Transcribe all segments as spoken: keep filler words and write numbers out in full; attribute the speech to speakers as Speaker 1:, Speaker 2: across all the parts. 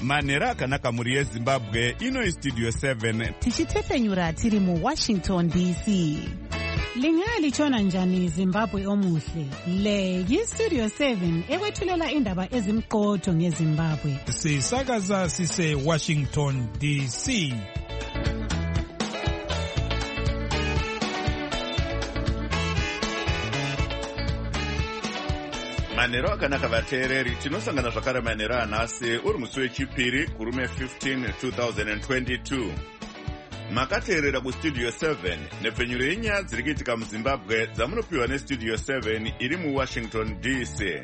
Speaker 1: manhero akanaka mhuri yezimbabwe. Ino Studio seven
Speaker 2: tichitepfenyura tiri muWashington D C. Lingalitshona njani Zimbabwe omuhle? Le yiStudio seven ekwethulela indaba ezimqotho ngeZimbabwe.
Speaker 3: Sisakaza sise Washington D C.
Speaker 1: manhero akanaka vateereri, tinosangana zvakare manhero anhasi uri musi wechipiri kurume fifteen two thousand twenty-two. Makateerera kuStudio seven nepfenyuro yenyaya dziri kuitika muZimbabwe dzamunopiwa neStudio seven iri muWashington D C.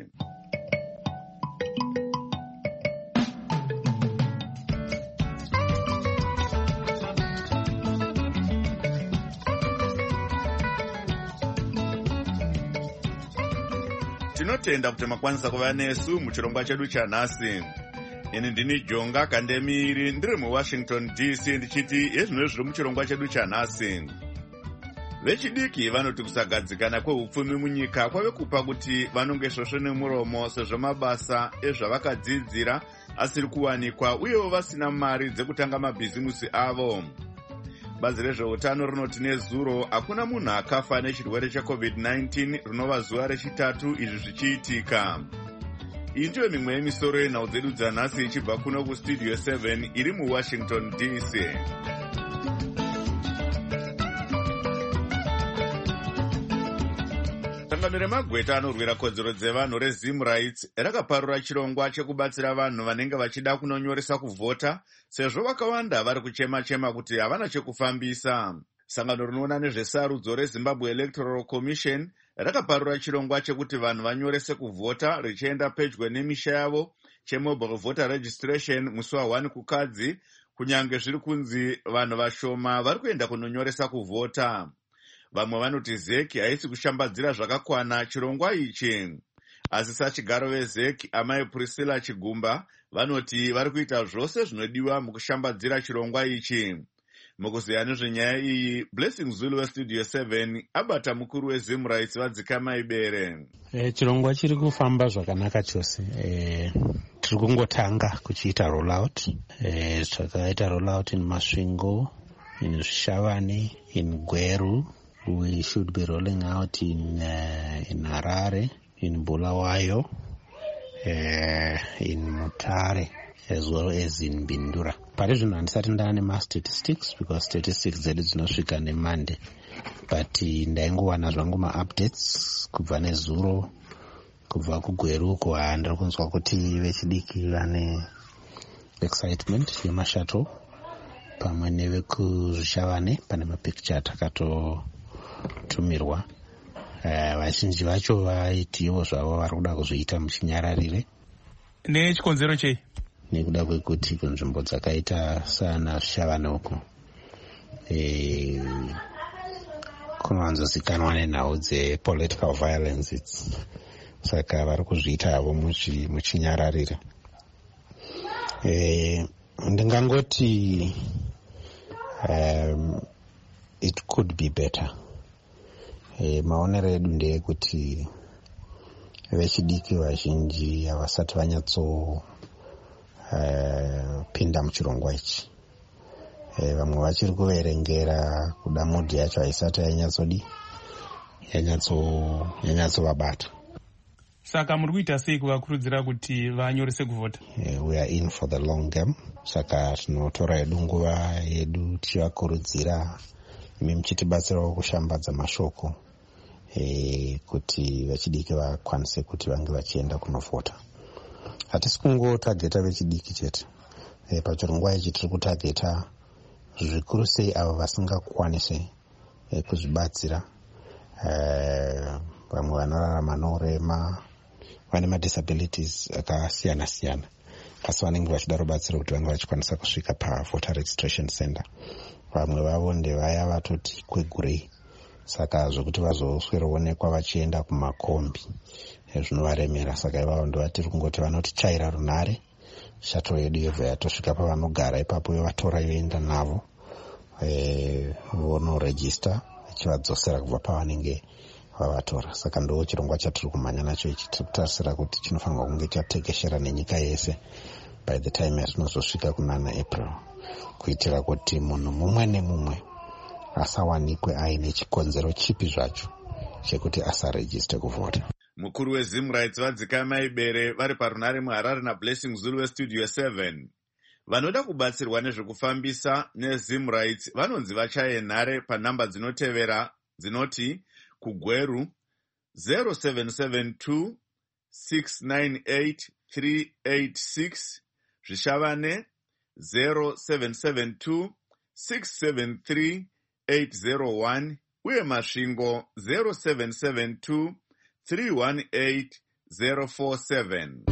Speaker 1: Tinotenda kuti makwanisa kuva nesu muchirongwa chedu chanhasi. Ini ndini Jonga Kandemiri ndiri muWashington D C ndichiti yezvino zviri muchirongwa chedu chanhasi. Vechidiki vanoti kusagadzikana kweupfumi munyika kwave kupa kuti vanonge svosve nemuromo sezvo mabasa ezvavakadzidzira asiri kuwanikwa uyewo vasina mari dzekutanga mabhizimusi avo. Bazi rezveutano rinoti nezuro hakuna munhu akafa nechirwere checovid nineteen rinova zuva rechitatu izvi zvichiitika. Iyi ndiyo mimwe yemisoro yenhau dzedu dzanhasi ichibva kuno kuStudio seven iri muWashington D C. Sangano remagweta anorwira kodzero dzevanhu reZim Rights rakaparura chirongwa chekubatsira vanhu vanenge vachida kunonyoresa kuvhota sezvo vakawanda vari kuchema-chema kuti havana chekufambisa. Sangano rinoona nezvesarudzo reZimbabwe Electoral Commission rakaparura chirongwa chekuti vanhu vanyorese kuvhota richienda pedyo nemisha yavo chemobile voter registration musi wa1 kukadzi, kunyange zviri kunzi vanhu vashoma vari kuenda kunonyoresa kuvhota. Vamwe vanoti Z E C haisi kushambadzira zvakakwana chirongwa ichi. Asi sachigaro veZ E C amai Priscilla Chigumba vanoti vari kuita zvose zvinodiwa mukushambadzira chirongwa ichi. Mukuziya nezvenyaya iyi, Blessing Zulu weStudio seven abata mukuru weZim Rights vadzikama ibere.
Speaker 4: E, chirongwa chiri kufamba zvakanaka chose. E, tiri kungotanga kuchiita rollout. E, zvakaita rollout in Masvingo, in Zvishavane, in Gweru. We should be rolling out in uh, in Harare, in Bulawayo, uh, in Mutare, as well as in Bindura. Pari zvino handisati ndane ma-statistics because statistics dzedu dzinosvika neMonday. But ndaingowana zvangu ma-updates kubva nezuro, kubva kuGweru uko ndiri kunzwa kuti vechidiki vane excitement yemashato pamwe nevekuzvishavane pane mapicture takato tumirwa. Uh, vazhinji vacho vaitiwo zvavo vari kuda kuzviita muchinyararire.
Speaker 3: Nechikonzero chei?
Speaker 4: Nekuda kwekuti kunzvimbo dzakaita sana Zvishavane uko e, kunowanzozikanwa nenhau dzepolitical violence, saka vari kuzviita havo muchinyararire. E, ndingangoti um, it could be better. E, maonero edu ndeyekuti vechidiki vazhinji havasati vanyatso uh, pinda muchirongwa ichi. E, vamwe vachiri kuverengera kuda mudhi yacho haisati yanyatsodi yanyatso yanyatsovabata.
Speaker 3: Saka muri kuita sei kuvakurudzira kuti vanyorese kuvhota?
Speaker 4: E, we are in for the long game. Saka tinotora yedu nguva yedu tichivakurudzira imi muchitibatsirawo kushambadza mashoko e, kuti vechidiki vakwanise kuti vange vachienda kunovhota. Hatisi kungotageta vechidiki chete. E, pachirongwa ichi tiri kutageta zvikuru sei avo vasingakwanise e, kuzvibatsira. E, vamwe vanorarama nourema, vane madisabilities akasiyana siyana, asi vanenge vachida rubatsiro kuti vange vachikwanisa kusvika pavoter registration center. Vamwe vavo ndevaya vatoti kwegurei, saka zvokuti vazosweroonekwa vachienda kumakombi zvinovaremera. Saka ivavo ndovatiri kungoti vanotichaira runhare, shato yedu yobva yatosvika pavanogara ipapo yovatora yoenda navo e, vonoregista ichivadzosera kubva pavanenge vavatora. Saka ndo chirongwa chatiri kumhanya nacho ichi. Tiri kutarisira kuti chinofanirwa kunge chatekeshera nenyika yese by the time yatinozosvika kunana April, kuitira kuti munhu mumwe nemumwe asawanikwe aine chikonzero chipi zvacho chekuti asarejiste kuvhota.
Speaker 1: Mukuru weZimrights vadzikamai bere vari parunare muHarare naBlessing Zulu weStudio seven. Vanoda kubatsirwa nezvekufambisa neZimrights vanonzi vachaye nhare panhamba dzinotevera dzinoti kuGweru zero seven seven two six nine eight three eight six, Zvishavane zero seven seven two six seven three eight zero one, uye Masvingo zero seven seven two three one eight zero four seven.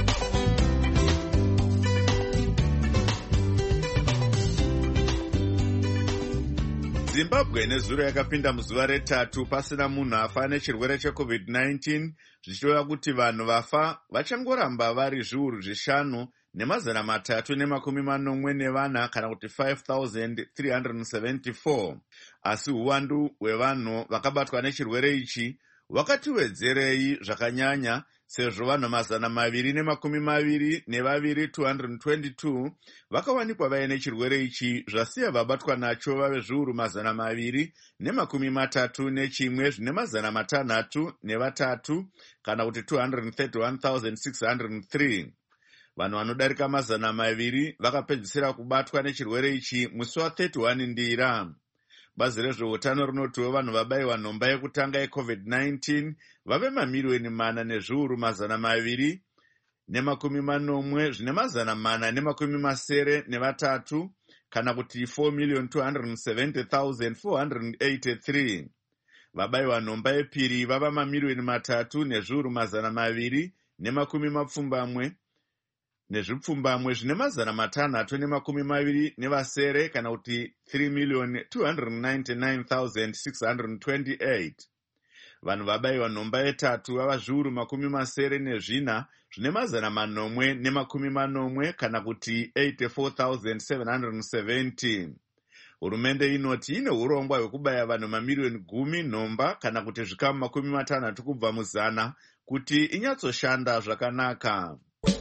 Speaker 1: Zimbabwe nezuro yakapinda muzuva retatu pasina munhu afa nechirwere checovid nineteen, zvichireva kuti vanhu vafa vachangoramba vari zviuru zvishanu nemazana matatu nemakumi manomwe nevana kana kuti five thousand three hundred seventy-four. Asi uwandu hwevanhu vakabatwa nechirwere ichi wakatiwedzerei zvakanyanya, sezvo vanhu mazana maviri nemakumi maviri nevaviri two hundred twenty-two vakawanikwa vaine chirwere ichi, zvasiya vabatwa nacho vave zviuru mazana maviri nemakumi matatu nechimwe zvine mazana matanhatu nevatatu kana kuti two hundred thirty-one thousand six hundred three. Vanhu vanodarika mazana maviri vakapedzisira kubatwa nechirwere ichi musi wa thirty-one Ndira. Bazi rezveutano rinotiwo vanhu vabayiwa nhomba yekutanga yecovid nineteen vave mamiliyoni mana nezviuru mazana maviri nemakumi manomwe zvine mazana mana nemakumi masere nevatatu kana kuti four million two hundred seventy thousand four hundred eighty-three. Vabayiwa nhomba yepiri vava mamiliyoni matatu nezviuru mazana maviri nemakumi mapfumbamwe nezvipfumbamwe zvine mazana matanhatu nemakumi maviri nevasere kana kuti three million two hundred ninety-nine thousand six hundred twenty-eight. Vanhu vabayiwa nhomba yetatu vava zviuru makumi masere nezvina zvine mazana manomwe nemakumi manomwe kana kuti eighty-four thousand seven hundred seventy. Hurumende inoti ine urongwa hwekubaya vanhu mamiliyoni gumi nhomba kana kuti zvikamu makumi matanhatu kubva muzana kuti inyatsoshanda zvakanaka.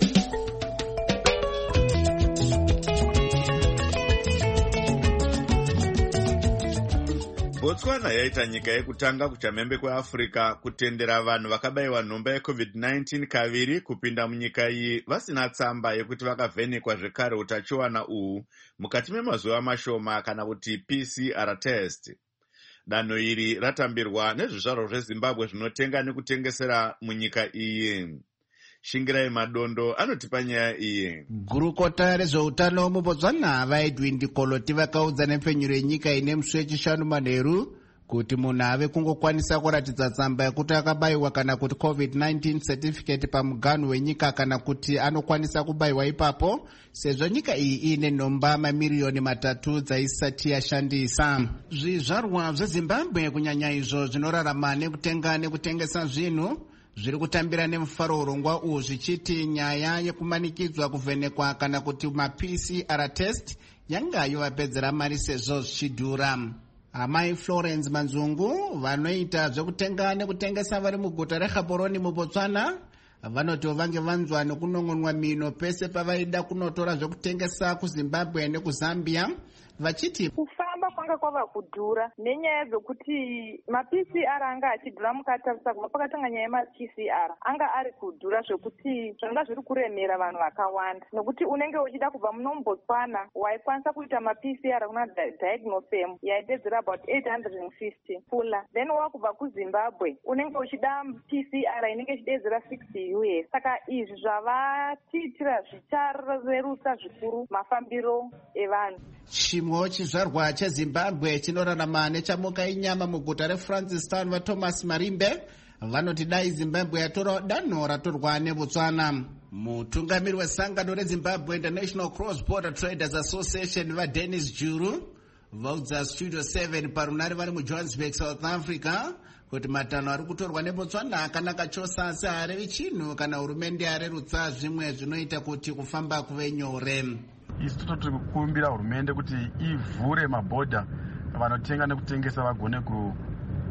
Speaker 1: Botswana yaita nyika yekutanga kuchamhembe kweAfrica kutendera vanhu vakabayiwa nhomba yecovid nineteen kaviri kupinda munyika iyi vasina tsamba yekuti vakavhenekwa zvekare utachiwana uhu mukati memazuva mashoma kana kuti P C R test. Danho iri ratambirwa nezvizvarwa zveZimbabwe zvinotenga nekutengesera munyika iyi. Shingirai Madondo anotipa nyaya iyi.
Speaker 5: Gurukota rezveutano muBotswana vaEdwin Koloti vakaudza nepfenyuro yenyika ine musi wechishanu manheru kuti munhu ave kungokwanisa kuratidza tsamba yekuti akabayiwa kana kuti covid nineteen certificate pamuganhu wenyika kana kuti anokwanisa kubayiwa ipapo, sezvo nyika iyi ine nhomba mamiriyoni matatu dzaisati yashandisa. Zvizvarwa zveZimbabwe kunyanya izvo zvinorarama nekutenga nekutengesa zvinhu zviri kutambira nemufaro urongwa uhu zvichiti nyaya yekumanikidzwa kuvhenekwa kana kuti ma-P C R test yanga yovapedzera mari sezvo zvichidhura. Amai Florence Manzungu vanoita zvekutenga nekutengesa vari muguta reGaborone muBotswana vanoti vange vanzwa nekunongonwa mino pese pavaida kunotora zvekutengesa kuZimbabwe nekuzambia, vachiti
Speaker 6: kufamba kwanga kwava kudhura nenyaya dzokuti ma-P C R anga achidhura mukatarisa kubva pakatanga nyaya yema-P C R anga ari kudhura zvekuti zvanga zviri kuremera vanhu vakawanda, nokuti unenge uchida kubva muno muBotswana waikwanisa kuita ma-P C R kuna Diagnosem yaidedzera about eight hundred fifty pula, then wakubva kuZimbabwe unenge uchida P C R inenge ichidedzera sixty U S. Saka izvi zvavatiitira zvicharerutsa zvikuru mafambiro evanhu.
Speaker 5: Chimwewo chizvarwa cheZimbabwe chinorarama nechamuka inyama muguta reFrancistown vaThomas Marimbe vanoti dai Zimbabwe yatora danho ratorwa neBotswana. Mutungamiri wesangano reZimbabwe International Cross Border Traders Association vaDennis Juru vaudza Studio seven parunare vari muJohannesburg, South Africa kuti matanho ari kutorwa neBotswana akanaka chose, asi harevi chinhu kana hurumende yarerutsa zvimwe zvinoita kuti kufamba kuve nyore.
Speaker 7: Isu tototi kukumbira hurumende kuti ivhure mabhodha vanotenga nekutengesa vagone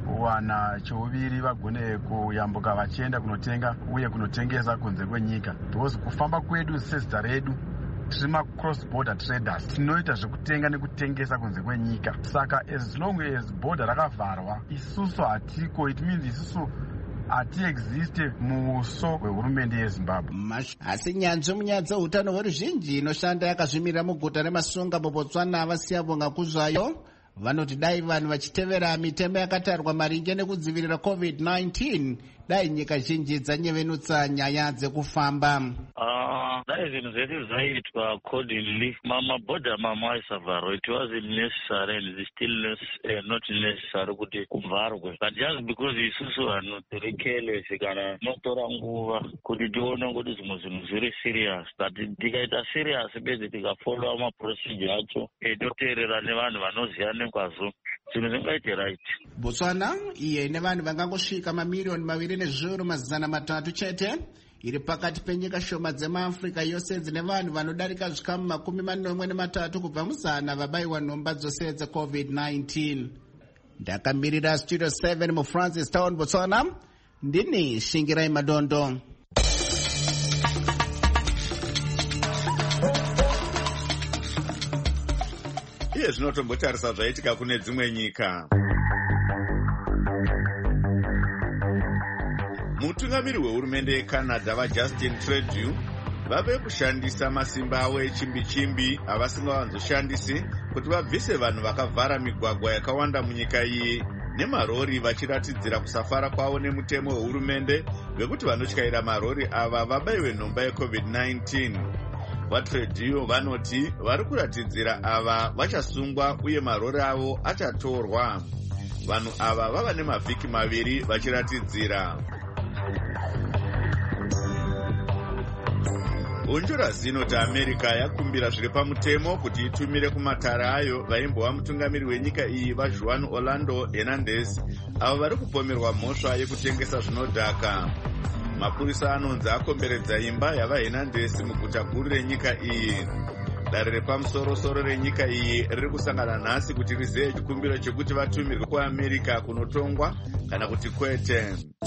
Speaker 7: wana chouviri vagone kuyambuka vachienda kunotenga uye kunotengesa kunze kwenyika, because kufamba kwedu sezita redu tiri ma-cross border traders, tinoita zvekutenga nekutengesa kunze kwenyika. Saka as long as border rakavharwa, isusu hatiko, it means isusu hati-existe muuso hwehurumende yeZimbabwe.
Speaker 5: Asi nyanzvi munyaya dzeutano hweruzhinji inoshanda yakazvimirira muguta reMasunga muBotswana vasiyabonga kuzvayo vanoti dai vanhu vachitevera mitemo yakatarwa maringe nekudzivirira covid nineteen dai nyika zhinji dzanyevenutsa nyaya dzekufamba.
Speaker 8: Uh, dai zvinhu zvese zvaitwa accordingly, mabhodha mama aisavharwa, it wasn't necessary and it's still uh, not necessary kuti kuvharwe, but just because isusu vanhu tiri careless kana notora nguva kuti tione kuti zvimwe zvinhu zviri serious, but tikaita serious bese tikafollowa maprocedure acho toteerera nevanhu vanoziva nekwazvo zvinhu zvingaite right.
Speaker 5: Botswana iye ine vanhu vangangosvika mamiriyoni maviri nezviuru mazana matatu chete iri pakati penyika shoma dzemaafrica yose dzine vanhu vanodarika zvikamu makumi manomwe nematatu kubva muzana vabayiwa nhomba dzose dzecovid nineteen. Ndakamirira studio seven mufrancis town Botswana, ndini Shingirai Madondo.
Speaker 1: Iye zvinotombotarisa zvaitika kune dzimwe nyika. Mutungamiri wehurumende yeCanada vaJustin Trudeau vave kushandisa masimba avo echimbi-chimbi avasingavanzoshandisi kuti vabvise vanhu vakavhara migwagwa yakawanda munyika iyi nemarori, vachiratidzira kusafara kwavo nemutemo wehurumende wekuti vanotyaira marori ava vabayiwe nhomba yecovid nineteen. VaTrudeau vanoti vari kuratidzira ava vachasungwa uye marori avo achatorwa. Vanhu ava vava nemavhiki maviri vachiratidzira. Honduras inoti America yakumbira zviri pamutemo kuti itumire kumatare ayo vaimbova mutungamiri wenyika iyi vaJuan Orlando Hernandez avo vari kupomerwa mhosva yekutengesa zvinodhaka. Mapurisa anonzi akomberedza imba yavaHernandez muguta guru renyika iyi. Dare repamusoro-soro renyika iyi riri kusangana nhasi kuti rizive chikumbiro chekuti vatumirwe kuAmerica kunotongwa kana kuti kwete.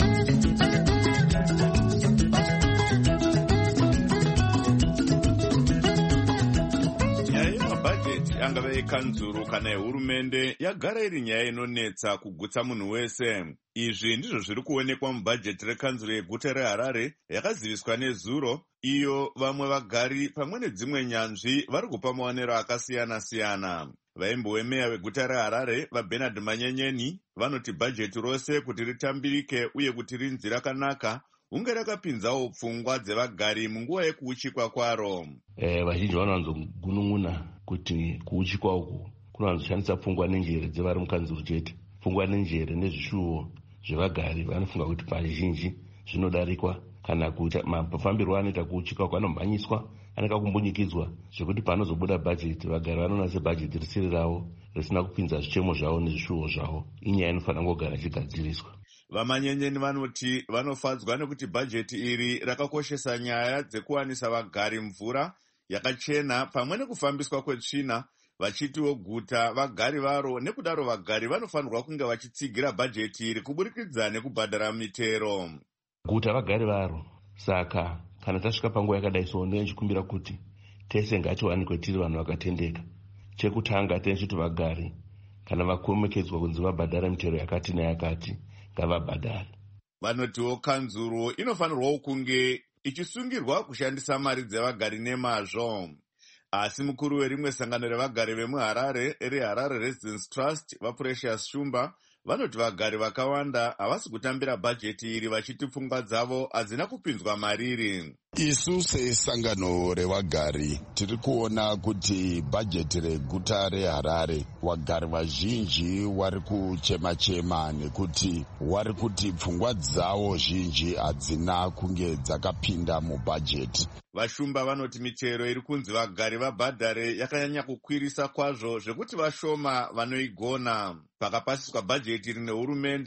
Speaker 1: Angava yekanzuru kana yehurumende yagara iri nyaya inonetsa kugutsa munhu wese. Izvi ndizvo zviri kuonekwa mubhajeti rekanzuru yeguta reHarare yakaziviswa nezuro, iyo vamwe vagari pamwe nedzimwe nyanzvi vari kupa maonero akasiyana-siyana. Vaimbowemeya veguta reHarare vaBernard Manyenyeni vanoti bhajeti rose kuti ritambirike uye kuti rinzi rakanaka hunge rakapinzawo pfungwa dzevagari munguva yekuuchikwa kwaro.
Speaker 9: Eh, vazhinji vanowanzogunun'una kuti kuuchikwa uku kunowanzoshandisa pfungwa nenjere dzevari mukanzuru chete. Pfungwa nenjere nezvishuwo zvevagari vanofunga kuti pazhinji zvinodarikwa kana kuti mafambiro anoita kuuchikwa uku anomhanyiswa, anenge kumbunyikidzwa zvekuti panozobuda bhajeti vagari vanoona sebhajeti risiri ravo risina kupinza zvichemo zvavo nezvishuwo zvavo. Inyaya inofanira kugara ichigadziriswa.
Speaker 1: Vamanyenyeni vanoti vanofadzwa nekuti bhajeti iri rakakoshesa nyaya dzekuwanisa vagari mvura yakachena pamwe nekufambiswa kwetsvina, vachitiwo guta vagari varo, nekudaro vagari vanofanirwa kunge vachitsigira bhajeti iri kuburikidza nekubhadhara mitero.
Speaker 9: Guta vagari varo, saka kana tasvika panguva yakadai so ndinechikumbira kuti tese ngatiwanikwe tiri vanhu vakatendeka. Chekutanga tinechiti vagari kana vakomekedzwa kunzi vabhadhara mitero yakati neyakati ngavabhadhare.
Speaker 1: Vanotiwo kanzuru inofanirwawo kunge ichisungirwa kushandisa mari dzevagari nemazvo. Asi mukuru werimwe sangano revagari vemuHarare reHarare Residence Trust vaPrecious Shumba vanoti vagari vakawanda havasi kutambira bhajeti iri vachiti pfungwa dzavo hadzina kupinzwa mariri.
Speaker 10: Isu sesangano revagari tiri kuona kuti bhajeti reguta reHarare vagari vazhinji vari kuchema-chema nekuti vari kuti pfungwa dzavo zhinji hadzina kunge dzakapinda mubhajeti.
Speaker 1: Vashumba vanoti mitero iri kunzi vagari vabhadhare yakanyanya kukwirisa kwazvo zvekuti vashoma vanoigona. Pakapasiswa bhajeti iri nehurumende,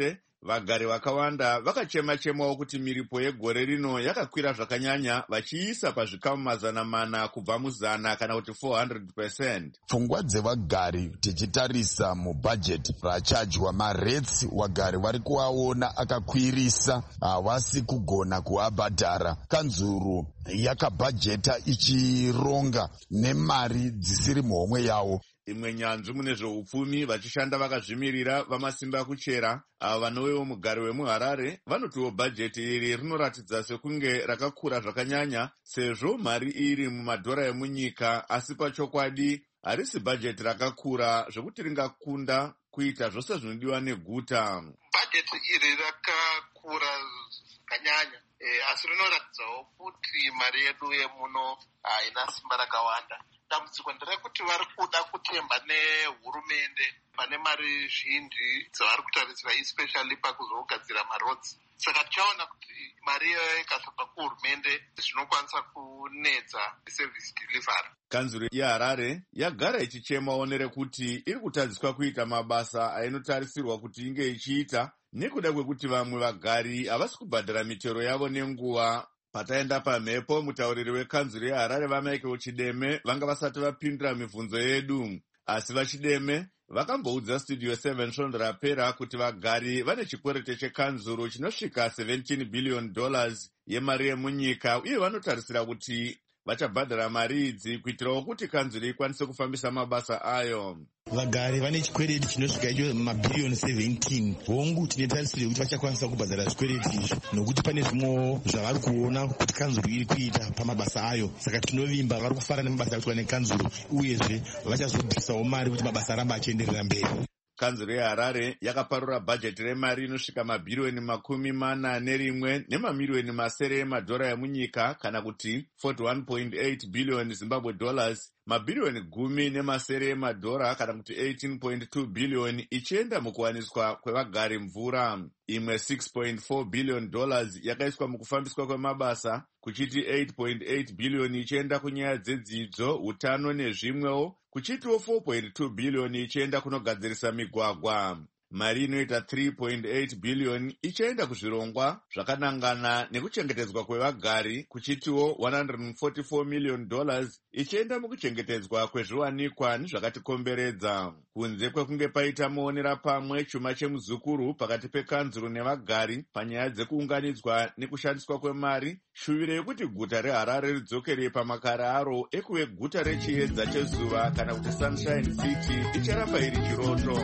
Speaker 1: Vagari vakawanda vakachema-chemawo kuti miripo yegore rino yakakwira zvakanyanya, vachiisa pazvikamu mazana mana kubva muzana kana kuti four hundred percent.
Speaker 10: Pfungwa dzevagari tichitarisa mubhajeti rachadya maretsi vagari vari kuaona akakwirisa, havasi kugona kuabhadhara. Kanzuru yakabhajeta ichironga nemari dzisiri muhomwe yawo.
Speaker 1: Imwe nyanzvi mune zveupfumi vachishanda vakazvimirira vamasimba kuchera ava vanowewo mugari wemuHarare vanotiwo bhajeti iri rinoratidza sekunge rakakura zvakanyanya sezvo mari iri mumadhora emunyika, asi pachokwadi harisi bhajeti rakakura zvokuti ringakunda kuita zvose zvinodiwa neguta.
Speaker 11: Bhajeti iri rakakura zvakanyanya, e, asi rinoratidzawo kuti mari yedu yemuno haina simba rakawanda. Dambudziko nderekuti vari kuda kutemba nehurumende pane mari zhinji dzavari kutarisira, especially pakuzogadzira marodzi. Saka tichaona kuti mari iyoyo ikasabva kuhurumende zvinokwanisa kunetsa service delivery.
Speaker 1: Kanzuru yeHarare yagara ichichemawo nerekuti iri kutadziswa kuita mabasa ainotarisirwa kuti inge ichiita nekuda kwekuti vamwe vagari havasi kubhadhara mitero yavo nenguva. Pataenda pamhepo, mutauriri wekanzuru yeHarare vaMichael Chideme vanga vasati vapindura mibvunzo yedu, asi vaChideme vakamboudza Studio seven svondo rapera kuti vagari vane chikwerete chekanzuru chinosvika seventeen billion dollars yemari yemunyika, uye vanotarisira kuti vachabhadhara mari idzi kuitirawo kuti kanzuru ikwanise kufambisa mabasa ayo.
Speaker 12: Vagari vane chikwereti chinosvika icho mabhiriyoni seventeen. Hongu tinetarisira kuti vachakwanisa kubhadhara zvikwereti izvi nokuti pane zvimwewo zvavari kuona kuti kanzuru iri kuita pamabasa ayo. Saka tinovimba vari kufara nemabasa akuitwa nekanzuru, uyezve vachazobvisawo mari kuti mabasa aramba achienderera mberi.
Speaker 1: Kanzuru yeHarare yakaparura bhajeti remari inosvika mabhiriyoni makumi mana nerimwe nemamiliyoni masere emadhora emunyika kana kuti forty-one point eight billion Zimbabwe dollars, mabhiriyoni gumi nemasere emadhora kana kuti eighteen point two billion ichienda mukuwaniswa kwevagari mvura. Imwe six point four billion dollars yakaiswa mukufambiswa kwemabasa, kuchiti eight point eight billion ichienda kunyaya dzedzidzo, utano nezvimwewo, kuchitiwo four point two billion ichienda kunogadzirisa migwagwa. Mari inoita three point eight billion ichienda kuzvirongwa zvakanangana nekuchengetedzwa kwevagari, kuchitiwo one hundred forty-four million dollars ichienda mukuchengetedzwa kwezviwanikwa nezvakatikomberedza. Kunze kwekunge paita muonera pamwe chuma chemuzukuru pakati pekanzuru nevagari panyaya dzekuunganidzwa nekushandiswa kwemari, shuvire yekuti guta reHarare ridzokere pamakare aro ekuve guta rechiedza chezuva kana kuti Sunshine City icharamba iri chiroto.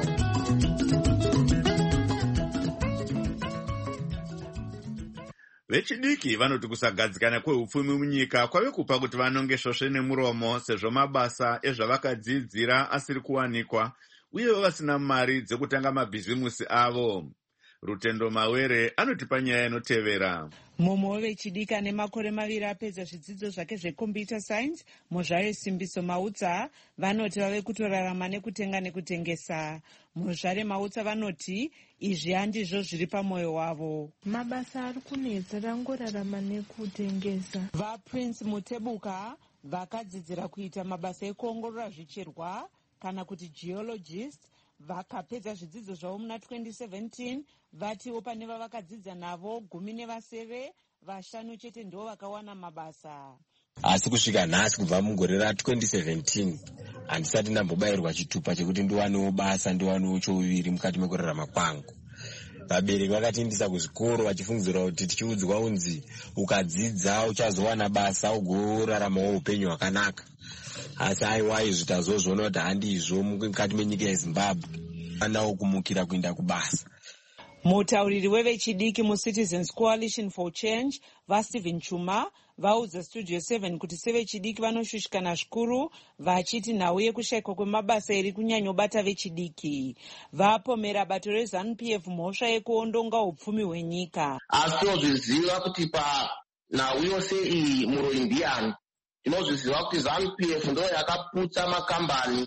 Speaker 1: Vechidiki vanoti kusagadzikana kweupfumi munyika kwave kupa kuti vanonge svosve nemuromo sezvo mabasa ezvavakadzidzira asiri kuwanikwa uye vasina mari dzekutanga mabhizimusi avo. Rutendo Mawere anotipa nyaya inotevera.
Speaker 13: Mumwe wevechidiki ane makore maviri apedza zvidzidzo zvake zvecomputer science, muzvare Simbiso Mautsa, vanoti vave kutorarama nekutenga nekutengesa. Muzvare Mautsa vanoti izvi handizvo zviri pamwoyo wavo.
Speaker 14: Mabasa ari kunetsa, rangorarama nekutengesa.
Speaker 13: VaPrince Mutebuka vakadzidzira kuita mabasa ekuongorora zvicherwa kana kuti geologist, vakapedza zvidzidzo zvavo muna twenty seventeen, vatiwo pane vavakadzidza navo gumi nevasere, vashanu chete ndivo vakawana mabasa.
Speaker 15: Asi kusvika nhasi kubva mugore ra twenty seventeen handisati ndambobayirwa chitupa chekuti ndiwanewo basa ndiwanewo chouviri mukati mekurarama kwangu. Vabereki vakatiendesa kuzvikoro vachifungidzira kuti tichiudzwa unzi ukadzidza uchazowana basa ugoraramawo upenyu hwakanaka. Asi aiwa izvi tazozviona kuti handizvo mukati menyika yeZimbabwe. Andawo kumukira kuenda kubasa.
Speaker 13: Mutauriri wevechidiki muCitizens Coalition for Change, vaStephen Chuma, vaudza Studio seven kuti sevechidiki vanoshushikana zvikuru, vachiti nhau yekushayikwa kwemabasa iri kunyanyobata vechidiki. Vapomera bato reZANU-P F mhosva yekuondonga upfumi hwenyika.
Speaker 16: Asi tinozviziva kuti panhau yose iyi muroindiyani, tinozviziva kuti ZANU-P F ndo yakaputsa makambani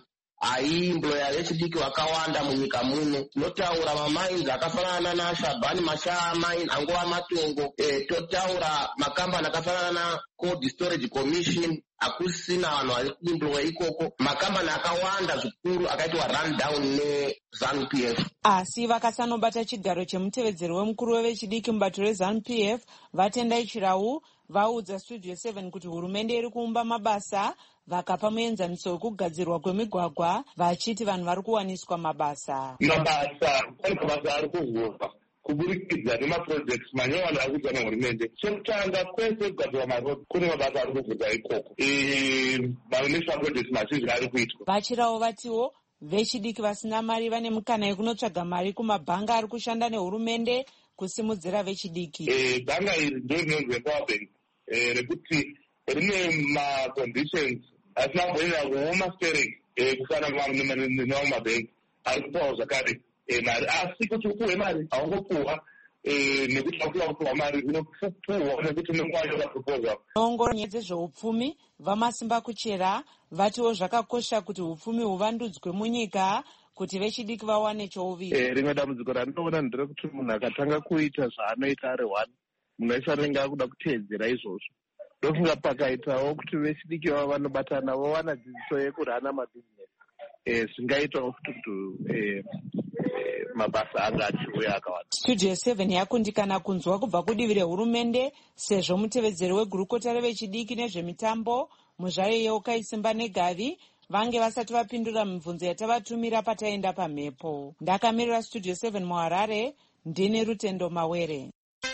Speaker 16: aimbloya vechidiki vakawanda munyika muno. Tinotaura mamains akafanana naShabani Mashaya Mine angova matongo. E, totaura makambani akafanana na Cold Storage Commission akusina vanhu vari kuimbloya ikoko. Makambani akawanda zvikuru akaitwa run down neZANU P F.
Speaker 13: Asi vakasanobata chigaro chemutevedzeri wemukuru wevechidiki mubato reZANU P F Vatendai Chirau vaudza Studio seven kuti hurumende iri kuumba mabasa vakapa muenzaniso wekugadzirwa kwemigwagwa vachiti vanhu vari kuwaniswa mabasa.
Speaker 17: Mabasa pane mabasa ari kuvhurwa kuburikidza nemaprojects manyowani ari kuitwa nehurumende. Chekutanga kwese kugadzirwa marodhi kune mabasa ari kuvhurwa ikoko. Mamunicipal projects mazhinji ari kuitwa.
Speaker 13: Vachirau vatiwo vechidiki vasina mari vane mukana yekunotsvaga mari kumabhanga ari kushanda nehurumende kusimudzira vechidiki.
Speaker 17: Eh, bhanga iri ndo rinonzi Empower Bank rekuti rine maconditions asina kumbonyera kuoma stereki kufanana nemamwe mabhengi ari kupawo zvakare mari, asi kuti upuhwe mari haungopuhwa nekuti vakuda kupuhwa mari unopuhwa nekuti unenge wanyora
Speaker 13: ongoro nyaya dzezveupfumi vamasimba kuchera vatiwo zvakakosha kuti upfumi huvandudzwe munyika kuti vechidiki vawane chouviri.
Speaker 18: Rimwe dambudziko randinoona nderekuti munhu akatanga kuita zvaanoita ari one munhu wese anenge akuda kuteedzera izvozvo. Ndofunga pakaitawo kuti vechidiki vavo vanobatana vowana dzidziso yekurana mabhizinesi zvingaitawo kuti kuti mabasa anga achiuya akawanda.
Speaker 13: Studio seven yakundikana kunzwa kubva kudivi rehurumende sezvo mutevedzeri wegurukota revechidiki nezvemitambo muzvare yeukaisimba negavi vange vasati vapindura mibvunzo yatavatumira pataenda pamhepo. Ndakamirira Studio seven muHarare, ndini Rutendo Mawere.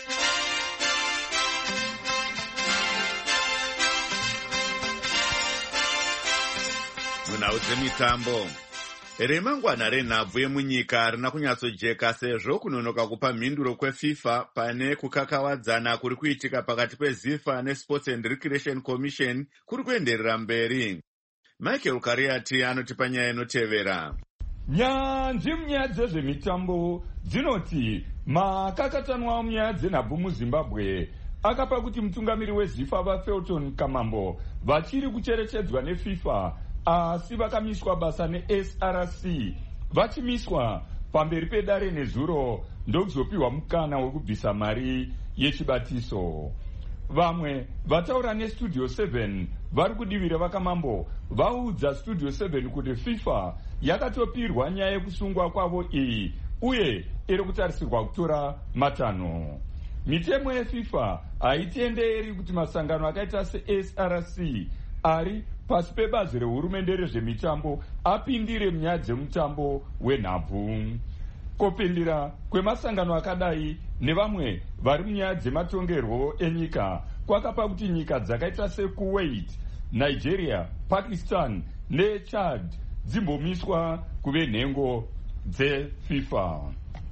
Speaker 1: Munhau dzemitambo. Remangwana renhabvu yemunyika harina kunyatsojeka sezvo kunonoka kupa mhinduro kweFIFA pane kukakavadzana kuri kuitika pakati peZIFA neSports and Recreation Commission kuri kuenderera mberi. Michael Kariati anotipa nyaya inotevera.
Speaker 19: Nyanzvi munyaya dzezvemitambo dzinoti makakatanwa munyaya dzenhabvu muZimbabwe akapa kuti mutungamiri weZIFA vaFelton Kamambo vachiri kucherechedzwa neFIFA asi vakamiswa basa neS R C vachimiswa pamberi pedare nezuro ndokuzopiwa mukana wekubvisa mari yechibatiso. Vamwe vataura neStudio seven vari kudivira vakamambo vaudza Studio seven kuti FIFA yakatopirwa nyaya yekusungwa kwavo iyi uye iri kutarisirwa kutora matanho. Mitemo yeFIFA haitenderi kuti masangano akaita seS R C ari pasi pebazi rehurumende rezvemitambo apindire munyaya dzemutambo wenhabvu. Kopindira kwemasangano akadai nevamwe vari munyaya dzematongerwo enyika kwakapa kuti nyika dzakaita seKuwait, Nigeria, Pakistan neChad dzimbomiswa kuve nhengo dzeFIFA.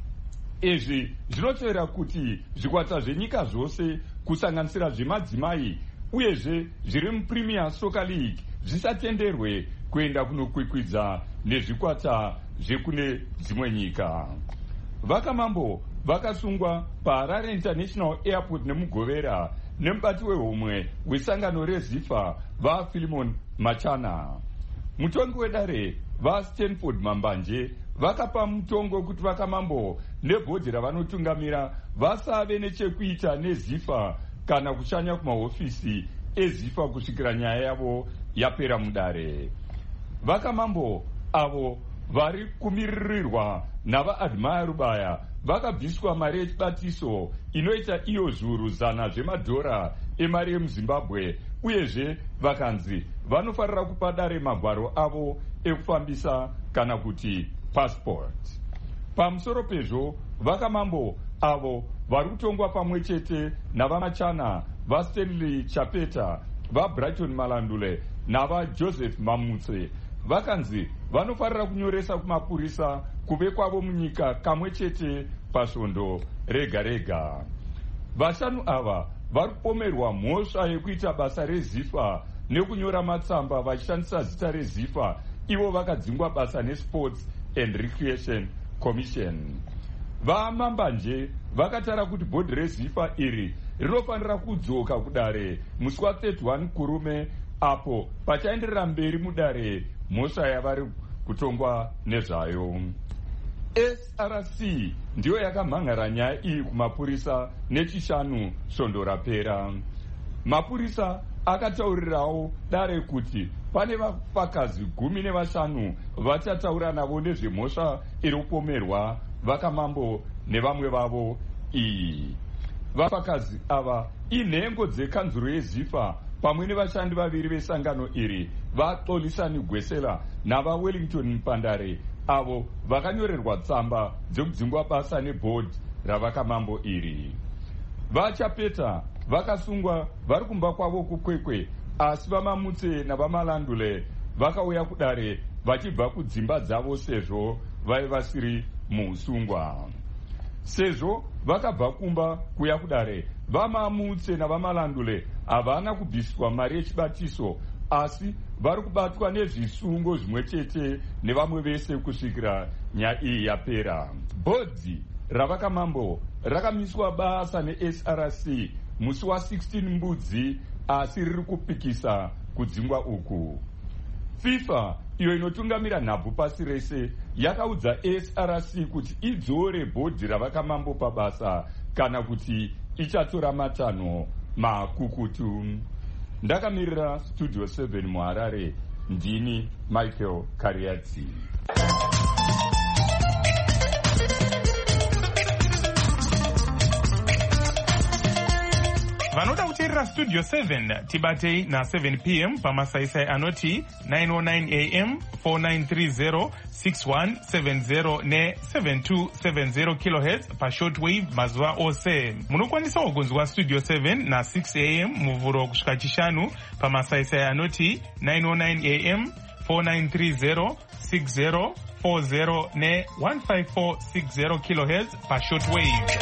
Speaker 19: Izvi zvinotevera kuti zvikwata zvenyika zvose kusanganisira zvemadzimai uyezve zviri muPremier Soccer League zvisatenderwe kuenda kunokwikwidza nezvikwata zvekune dzimwe nyika. Vakamambo vakasungwa paHarare International Airport nemugovera nemubati wehomwe wesangano reZIFA vaPhilemon Machana. Mutongi wedare vaStanford Mambanje vakapa mutongo kuti vakamambo nebhodhi ravanotungamira vasave nechekuita neZIFA kana kushanya kumahofisi eZIFA kusvikira nyaya yavo yapera mudare. Vakamambo avo vari kumiririrwa navaAdmire Rubaya vakabviswa mari yechibatiso inoita iyo zviuru zana zvemadhora emari yemuZimbabwe uyezve vakanzi vanofarira kupa dare magwaro avo ekufambisa kana kuti passport. Pamusoro pezvo vakamambo avo vari kutongwa pamwe chete navamachana vaStanley Chapeta vaBrighton Malandule navaJoseph Mamutse vakanzi vanofarira kunyoresa kumapurisa kuve kwavo munyika kamwe chete pasvondo rega rega. Vashanu ava vari kupomerwa mhosva yekuita basa reZIFA nekunyora matsamba vachishandisa zita reZIFA ivo vakadzingwa basa neSports and Recreation Commission. Vamambanje vakatara kuti bhodhi reZIFA iri rinofanira kudzoka kudare musi wa thirty-one kurume apo pachaenderera mberi mudare mhosva yavari kutongwa nezvayo. S R C ndiyo yakamhan'ara nyaya iyi kumapurisa nechishanu svondo rapera. Mapurisa akataurirawo dare kuti pane vafakazi gumi nevashanu vachataura navo nezvemhosva iri kupomerwa vakamambo nevamwe vavo iyi. Vafakazi ava inhengo dzekanzuro yezifa pamwe nevashandi vaviri vesangano iri vaXolisani Gwesela navaWellington Mpandare avo vakanyorerwa tsamba dzekudzingwa basa nebhodhi ravakamambo iri. Vachapeta vakasungwa vari kumba kwavo kukwekwe, asi vamamutse navamalandule vakauya kudare vachibva kudzimba dzavo sezvo vaiva vasiri muusungwa. Sezvo vakabva kumba kuya kudare, vamamutse navamalandule havana kubviswa mari yechibatiso, asi vari kubatwa nezvisungo zvimwe chete nevamwe vese kusvikira nyaya iyi yapera. Bhodhi ravakamambo rakamiswa basa ne-S R C musi wa16 Mbudzi, asi riri kupikisa kudzingwa uku. FIFA iyo inotungamira nhabvu pasi rese yakaudza S R C kuti idzore bhodhi ravakamambo pabasa kana kuti ichatora matanho makukutu. Ndakamirira Studio seven muHarare, ndini Michael Kariatsi.
Speaker 3: Vanoda kuteerera Studio seven tibatei na seven p m pamasaisai anoti nine oh nine a m, four nine three zero, six one seven zero ne seven two seven zero kilohertz pashortwave mazuva ose. Munokwanisawo kunzwa Studio seven na six a m muvhuro kusvika chishanu pamasaisai anoti nine oh nine a m, four nine three zero, six zero four zero ne one five four six zero kilohertz pashortwave.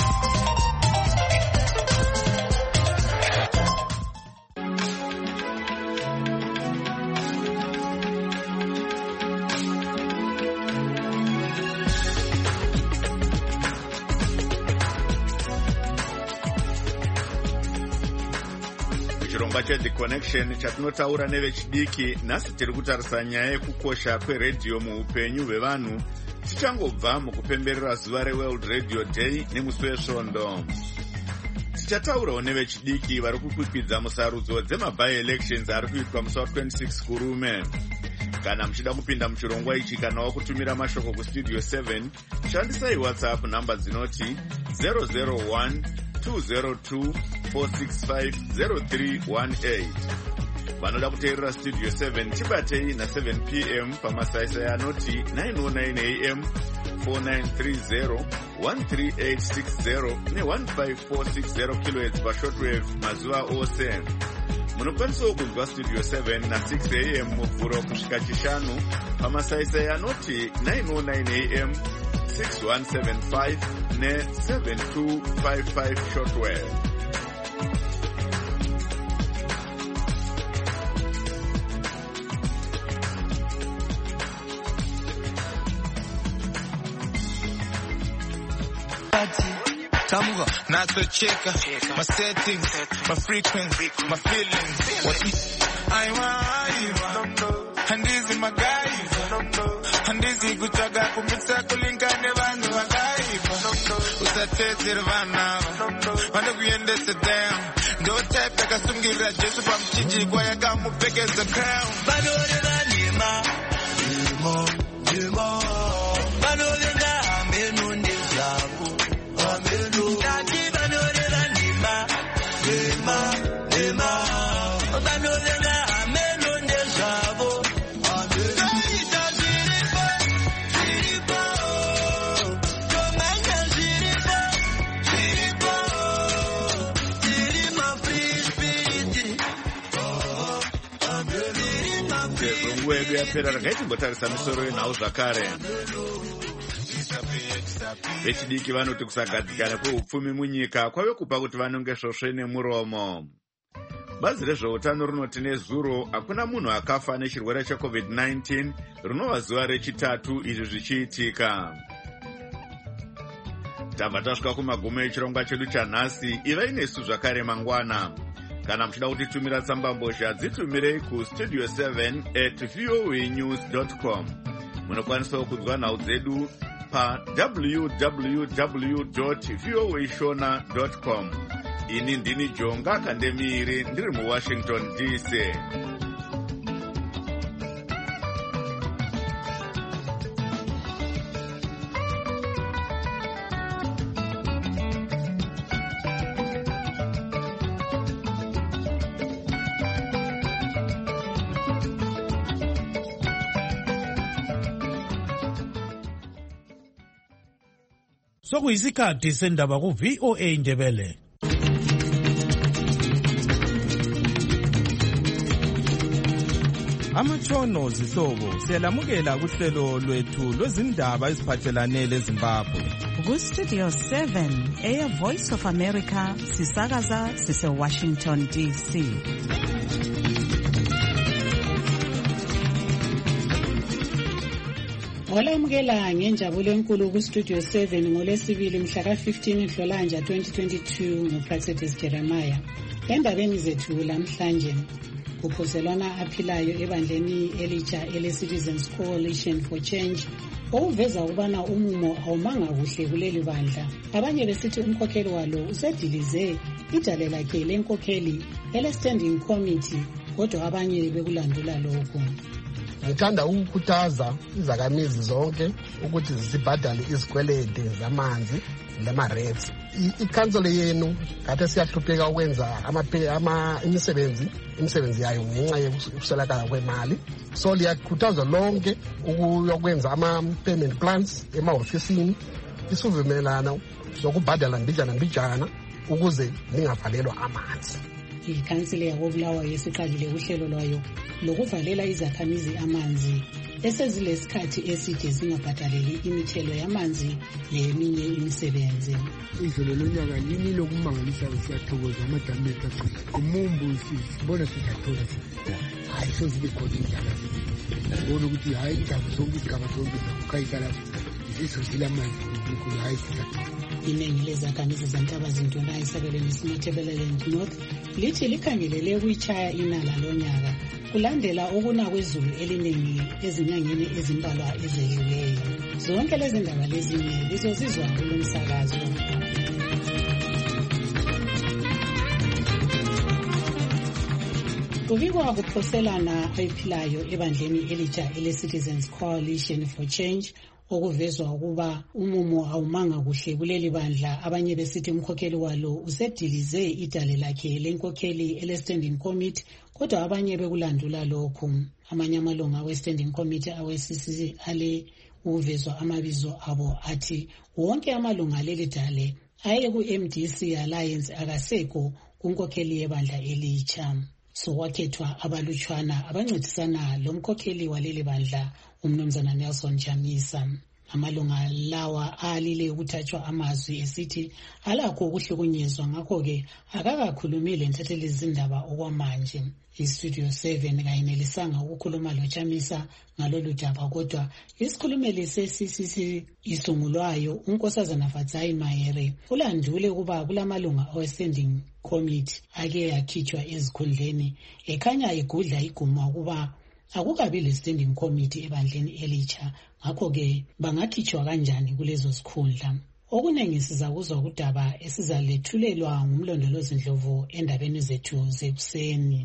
Speaker 1: The Connection chatinotaura nevechidiki. Nhasi tiri kutarisa nyaya yekukosha kweredhiyo muupenyu hwevanhu tichangobva mukupemberera zuva reWorld Radio Day nemusi wesvondo. Tichataurawo nevechidiki vari kukwikwidza musarudzo dzema-by-elections ari kuitwa musi wa26 kurume. Kana muchida kupinda muchirongwa ichi kana wakutumira mashoko kustudio seven, shandisai WhatsApp namba dzinoti zero zero one two zero two four six five zero three one eight. Vanoda kuteerera Studio seven tibatei na seven p m pamasaisai anoti nine oh nine a m, four nine three zero, one three eight six zero ne one five four six zero kilohertz pashortwave mazuva ose. Munokwanisawo kunzwa Studio seven na six a m muvhuro kusvika chishanu pamasaisai anoti nine oh nine a m, six one seven five ne seven two five five shortwave.
Speaker 20: Tamuga, not so checker, my settings, my frequency, my feelings. What is I want, and this is my guys, and this is good jaga kumisa kulinga nevandu vagai. Usatete vana, vana kuyende sit down. Don't type like a sungira just from chichi kwa yaka mupeke the crown. Bado le vanima, dimo, dimo. Bado le na amenu ndizabu.
Speaker 1: Wedu yapera rakaitimbotarisa misoro yenhau zvakare. Vechidiki vanoti kusagadzikana kweupfumi munyika kwave kupa kuti vanonge svosve nemuromo. Bazi rezveutano rinoti nezuro hakuna munhu akafa nechirwere checovid nineteen rinova zuva rechitatu izvi zvichiitika. Tabva tasvika kumagumo echirongwa chedu chanhasi. Ivai nesu zvakare mangwana. Kana muchida kutitumira tsamba mbozha dzitumirei kustudio seven at voanews dot com. munokwanisa kudzwa nhau dzedu pa w w w dot voa shona dot com. Ini ndini Jonga Kandemiri ndiri muWashington D C.
Speaker 21: Sokuyisikhathi sendaba ku V O A Ndebele.
Speaker 22: Amatshono zihlobo siyalamukela kuhlelo lwethu lwezindaba eziphathelane leZimbabwe.
Speaker 2: Ku Studio seven, Air Voice of America, sisakaza sise Washington D C. Olamukela ngenjabulo enkulu ku Studio seven ngolesibili mhla ka fifteen Nhlolanja twenty twenty-two nguPractice Jeremiah. Endabeni zethu lamhlanje kuphoselwana aphilayo ebandleni elitsha ele-Citizens Coalition for Change okuveza ukubana umumo awumanga kuhle kuleli bandla. Abanye besithi umkhokheli walo usedilize idale lakhe lenkokheli ele-Standing Committee, kodwa abanye bekulandula lokho.
Speaker 23: Ngithanda ukukhuthaza izakhamizi zonke ukuthi zibhadale izikwelede zamanzi lama-rates. Ikhansela yenu kade siyahlupheka ukwenza ama imisebenzi imisebenzi yayo ngenxa yokuswelakala kwemali, so liyakhuthaza lonke ukuyokwenza ama-payment plans emahofisini, isivumelano sokubhadala mbijana mbijana ukuze lingavalelwa amanzi.
Speaker 2: Ikhansela yakoBulawayo yesiqalile uhlelo lwayo lokuvalela izakhamizi amanzi esezilesikhathi eside zingabhadaleli imithelo yamanzi leminye imisebenzi.
Speaker 24: Ihlelo lonyaka lini lokumangalisa siyathokoza amadamu ethu aqina. Umumbu sibona siyathola hayi sozibe khona indaba sibona ukuthi hayi indaba zonke izigaba zonke zakukayikala izizozila amanzi nkulu hayi siyathola.
Speaker 2: Iningi lezakhamizi zeNtabazintwana esabelweni Matabeleland North lithi likhangelele ukuyitshaya inala lonyaka kulandela ukuna kwezulu eliningi ezinyangeni ezimbalwa ezedluleyo. Zonke lezi ndaba lezinye lizozizwa kulomsakazo. Kubikwa kuphoselana ayiphilayo ebandleni elitsha ele-Citizens Coalition for Change okuvezwa ukuba umumo awumanga kuhle kuleli bandla. Abanye besithi umkhokheli walo usedilize idale lakhe lenkokheli ele-Standing Committee, kodwa abanye bekulandula lokhu. Amanye amalunga we-Standing Committee awe-C C C ale uvezwa amabizo abo athi wonke amalunga leli dale aye ku-M D C Alliance akaseko kunkokheli yebandla elitsha. So wakhethwa abalutshwana abancedisana lomkhokheli waleli bandla umnumzana Nelson Chamisa. Amalunga lawa alile ukuthathwa amazwi esithi alakho ukuhlukunyezwa, ngakho-ke akakakhulumile ntatheli izindaba okwamanje. I-Studio seven kayinelisanga ukukhuluma loChamisa ngalolu daba, kodwa isikhulumeli se-C C C isungulwayo uNkosazana Fadzai Mahere ulandule ukuba kulamalunga awe-Standing Committee ake yakhitshwa ezikhundleni ekhanya igudla iguma ukuba akukabi le-Standing Committee ebandleni elitsha, ngakho-ke bangakhitshwa kanjani kulezo zikhundla. Okuningi sizakuzwa kudaba esizalethulelwa ngumlondolozi Ndlovu endabeni zethu zekuseni.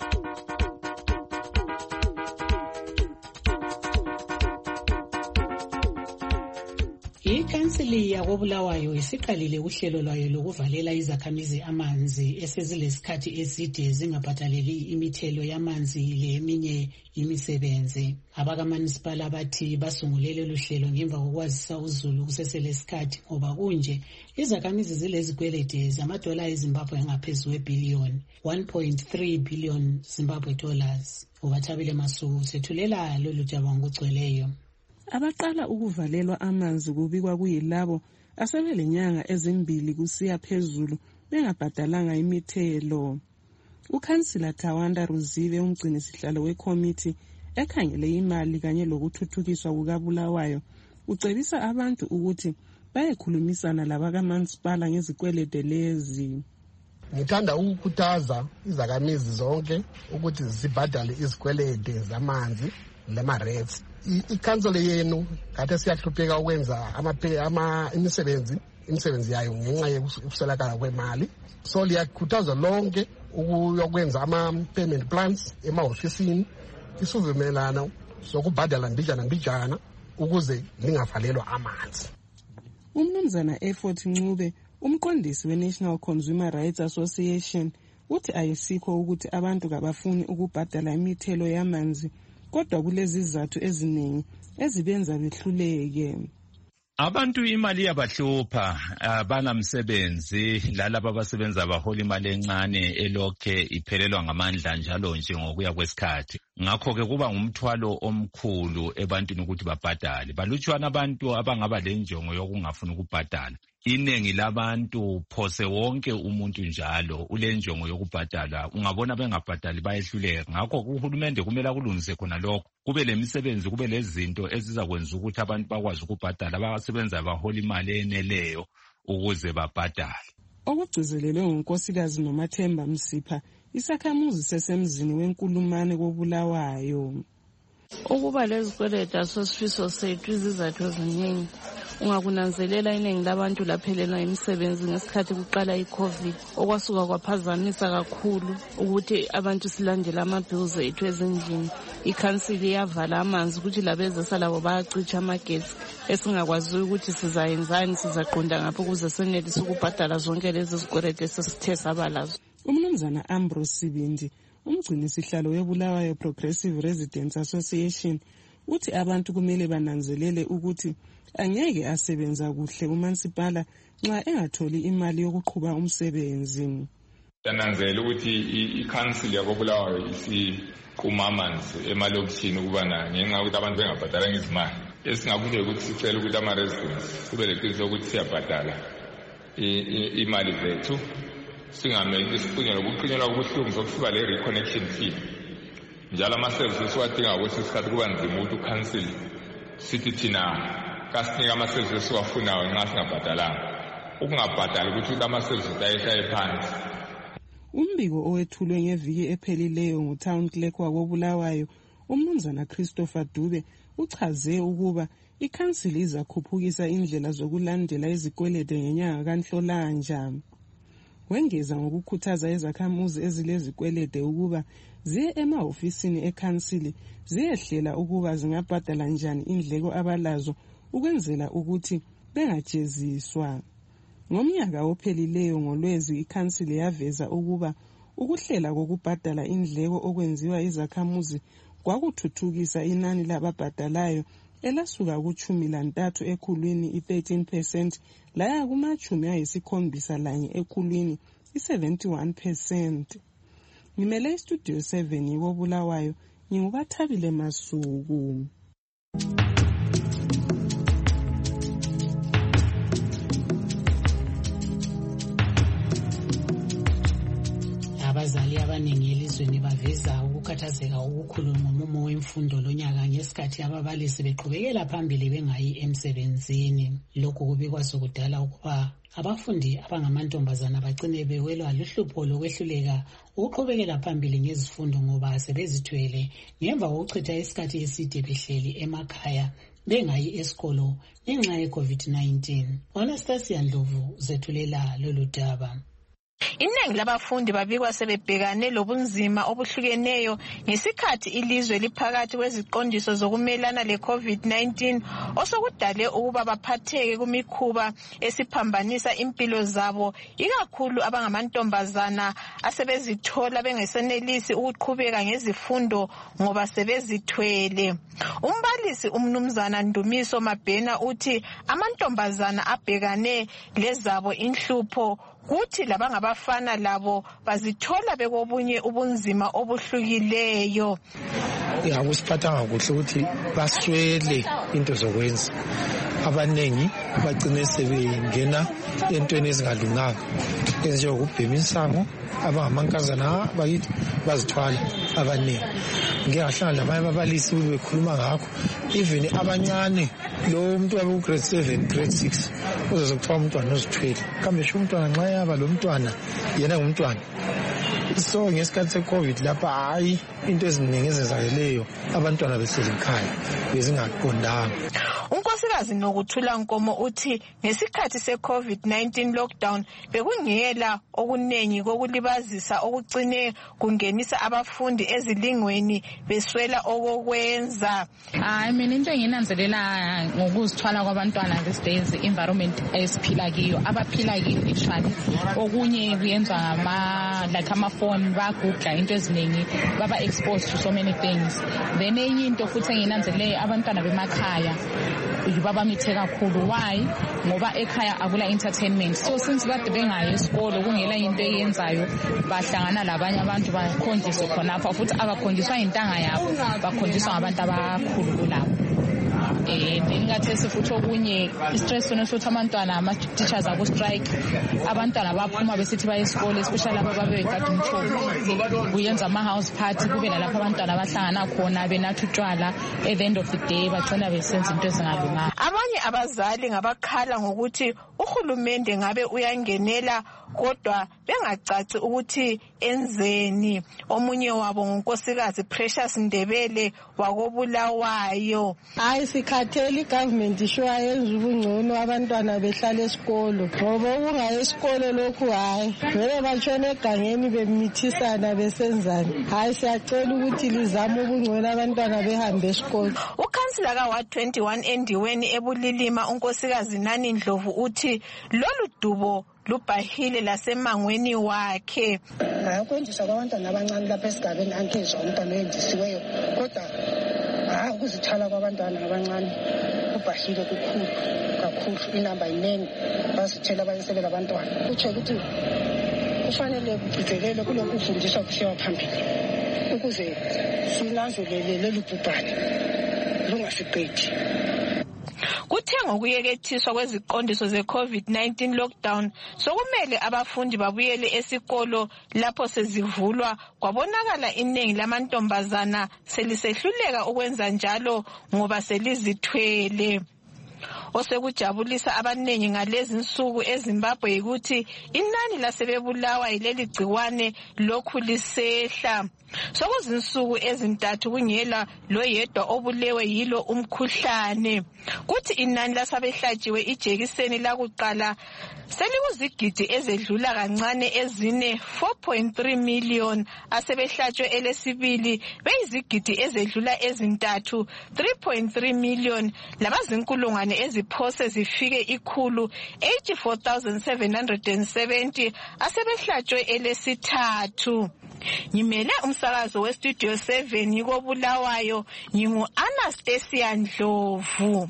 Speaker 2: Ikhansili yakoBulawayo isiqalile uhlelo lwayo lokuvalela izakhamizi amanzi esezilesikhathi eside zingabhadaleli imithelo yamanzi leminye imisebenzi. Abakamunisipala bathi basungulele luhlelo ngemva kokwazisa uzulu kuseselesikhathi ngoba kunje izakhamizi zilezikwelede zamadola eZimbabwe angaphezulu kwebillion one point three billion Zimbabwe dollars. Ubathabile Masuku sethulela lolu daba ngokugcweleyo.
Speaker 25: Abaqala ukuvalelwa amanzi kubikwa kuyilabo asebelenyanga ezimbili kusiya phezulu bengabhadalanga imithelo. Ukhansila Tawanda Ruzive umgcini sihlalo wekomiti ekhangele imali kanye lokuthuthukiswa kukaBulawayo ucebisa abantu ukuthi bayekhulumisana labakamasipala ngezikwelede lezi.
Speaker 23: Ngithanda ukukhuthaza izakhamizi zonke ukuthi zibhadale izikwelede zamanzi lama-rates. ikhansela yenu kade siyahlupheka ukwenza ama imisebenzi imisebenzi yayo ngenxa yokuswelakala kwemali, so liyakhuthaza lonke ukuyokwenza ama-payment plans emahofisini, isivumelano sokubhadala mbijana mbijana ukuze lingavalelwa amanzi.
Speaker 25: Umnumzana Effort Ncube, umqondisi we-National Consumer Rights Association, uthi ayisikho ukuthi abantu kabafuni ukubhadala imithelo yamanzi, kodwa kulezi zizathu eziningi ezibenza behluleke.
Speaker 4: Abantu imali yabahlupha, banamsebenzi, lalabo abasebenza bahola imali encane elokhe iphelelwa ngamandla njalo nje ngokuya kwesikhathi. Ngakho ke kuba ngumthwalo omkhulu ebantwini ukuthi babhadale. Balutshwana abantu abangaba lenjongo yokungafuna ukubhadala. Iningi labantu phose wonke umuntu njalo ulenjongo yokubhadala, ungabona bengabhadali bayehluleka. Ngakho uhulumende kumele kulungise khona lokho, kube lemisebenzi, kube lezinto ezizakwenza ukuthi abantu bakwazi ukubhadala, abasebenza bahola imali eneleyo ukuze babhadale.
Speaker 25: Okugcizelelwe ngunkosikazi Nomathemba Msipha, isakhamuzi sesemzini wenkulumane koBulawayo.
Speaker 5: Ukuba lezikweleta asosifiso sethu izizathu eziningi. Ungakunanzelela iningi labantu laphelelwa imisebenzi ngesikhathi kuqala i-COVID, okwasuka kwaphazamisa kakhulu ukuthi abantu silandela ama-bills ethu ezindlini. Ikhansili yavala amanzi ukuthi labezesa labo bayacitsha amagetsi, esingakwazi ukuthi sizayenzani, sizaqonda ngapho ukuze senelise ukubhadala zonke lezi zikweleta esesithe saba lazo.
Speaker 25: Umnumzana Ambrose Sibindi, umgcini sihlalo weBulawayo Progressive Residents Association, uthi abantu kumele bananzelele ukuthi angeke asebenza kuhle umansipala nxa engatholi imali yokuqhuba umsebenzi.
Speaker 19: Yananzela ukuthi i-council yakoBulawayo isiquma amanzi emalokishini ukubana ngenxa ukuthi abantu bengabhadalanga izimali. Esingakunye ukuthi sicela ukuthi ama-residents kube leqiniso ukuthi siyabhadala imali zethu, singamele isiqunyelwa ukuqinyelwa kubuhlungu sokusiba le-reconnection fee. Njalo ama-services siwadinga ukuthi isikhathi kuba nzima ukuthi u-council sithi thina kasinika ama-services siwafunayo nxa singabhadalanga. Ukungabhadali ukuthi ama-services ayehlaye phansi.
Speaker 25: Umbiko owethulwe ngeviki ephelileyo nguTown Clerk wakoBulawayo, umnumzana Christopher Dube, uchaze ukuba ikhansili izakhuphukisa indlela zokulandela izikwelede ngenyanga kaNhlolanja. Wengeza ngokukhuthaza izakhamuzi ezilezikwelede ukuba ziye emahofisini ekhansili ziyehlela ukuba zingabhadala njani indleko abalazo ukwenzela ukuthi bengajeziswa. Ngomnyaka ophelileyo ngoLwezi ikhansili yaveza ukuba ukuhlela kokubhadala indleko okwenziwa izakhamuzi kwakuthuthukisa inani lababhadalayo elasuka kuchumi lantathu ekhulwini i-thirteen percent laya kumachumi ayisikhombisa lanye ekhulwini i-seventy-one percent. Ngimele istudio seven yokoBulawayo, ngingubathabile Masuku.
Speaker 2: Abazali abaningi elizweni baveza ukukhathazeka okukhulu ngomumo wemfundo lonyaka ngesikhathi ababalisi beqhubekela phambili bengayi emsebenzini. Lokhu kubikwa sokudala ukuba abafundi abangamantombazana bagcine bewelwa luhlupho lokwehluleka ukuqhubekela phambili ngezifundo ngoba sebezithwele ngemva kokuchitha isikhathi eside behleli emakhaya bengayi esikolo ngenxa ye-COVID nineteen. Anastasia Ndlovu zethulela lolu daba.
Speaker 6: Iningi labafundi babikwa sebebhekane lobunzima obuhlukeneyo ngesikhathi ilizwe liphakathi kweziqondiso zokumelana le-COVID nineteen osokudale ukuba baphatheke kumikhuba esiphambanisa impilo zabo, ikakhulu abangamantombazana asebezithola bengesenelisi ukuqhubeka ngezifundo ngoba sebezithwele. Umbalisi umnumzana Ndumiso Mabhena uthi amantombazana abhekane lezabo inhlupho kuthi labangabafana labo bazithola bekobunye ubunzima obuhlukileyo.
Speaker 7: Akusiphathanga kuhle ukuthi baswele into zokwenza. Abanengi bagcine sebengena entweni ezingalunganga ezinjengokubhema insango. Abangamankazana bakithi bazithwala abaningi. Ngeke ngahlangana labanye ababalisi bekhuluma ngakho, even abancane lo muntu wabe grade seven grade six uzoze kuthiwa umntwana uzithwele, kambe sho umntwana nxa yaba lo mntwana yena ngumntwana So ngesikhathi se-COVID lapha hayi into eziningi ezenzakeleyo abantwana besezikhaya bezingaqondanga.
Speaker 6: Unkosikazi Nokuthula Nkomo uthi ngesikhathi se-COVID nineteen lockdown bekungela okunengi kokulibazisa okucine kungenisa abafundi ezilingweni beswela okokwenza.
Speaker 8: Hayi mina into enginanzelela ngokuzithwala kwabantwana these days environment esiphila kiyo abaphila kiyo actually okunye kuyenza ngama like amafoni bagugla into eziningi baba exposed to so many things. Then enye into futhi enginanzelela abantwana bemakhaya baba mithe kakhulu. Why? Ngoba ekhaya akula entertainment. So since bade bengayi esikolo kungela into eyenzayo bahlangana labanye abantu bakhonjiswe khonapha futhi abakhonjiswa intanga yabo bakhonjiswa ngabantu abakhulu kulabo. Eh ningathese futhi okunye stress sonosothi abantwana ama teachers abo strike abantwana baphuma besithi baye esikole especially aba babe garden shop kuyenza ama house party kube lalapha abantwana bahlangana khona benathu utshwala at the end of the day bacona besenza into ezingalunganga.
Speaker 6: Abanye abazali ngabakhala ngokuthi uhulumende ngabe uyangenela kodwa bengacaci ukuthi enzeni. Omunye wabo ngunkosikazi Precious Ndebele wakobulawayo.
Speaker 9: Hayi sikhatheli government isho ayenza ubungcono abantwana behlala esikolo ngoba ungaye esikolo lokhu hayi vele batshone egangeni bemithisana besenzani. Hayi siyacela ukuthi lizame ubungcono abantwana behambe esikolo.
Speaker 6: Ukhansila ka Ward twenty-one endiweni ebulilima unkosikazi Nani Ndlovu uthi lolu dubo lubhahile lasemangweni wakhe.
Speaker 10: Ayakwendiswa kwabantwana abancane lapha esigabeni angizwa umntwana oyendisiweyo kodwa hayi ukuzithala kwabantwana abancane kubhahile kukhulu kakhulu inamba inengi basithela abayisebela abantwana. Kutsho ukuthi kufanele kugcizelele kulokhu kufundiswa kusiwa phambili ukuze sinanzelele leli bhubhane lungasiqedi.
Speaker 6: Kuthe ngokuyekethiswa kweziqondiso ze-COVID nineteen lockdown sokumele abafundi babuyele esikolo lapho sezivulwa kwabonakala iningi lamantombazana selisehluleka ukwenza njalo ngoba selizithwele. Osekujabulisa abanengi ngalezi nsuku eZimbabwe ukuthi inani lasebebulawa yileli gciwane lokhu lisehla. Sokuzinsuku ezintathu kungela loyedwa obulewe yilo umkhuhlane. Kuthi inani lasabehlatshiwe ijekiseni lakuqala selikuzigidi ezedlula kancane ezine four point three million asebehlatshwe elesibili beyizigidi ezedlula ezintathu three point three million labazinkulungwane eziphose zifike ikhulu eighty-four thousand seven hundred seventy asebehlatshwe elesithathu. Ngimele umsakazo westudio seven yikobulawayo ngingu Anastasia Ndlovu.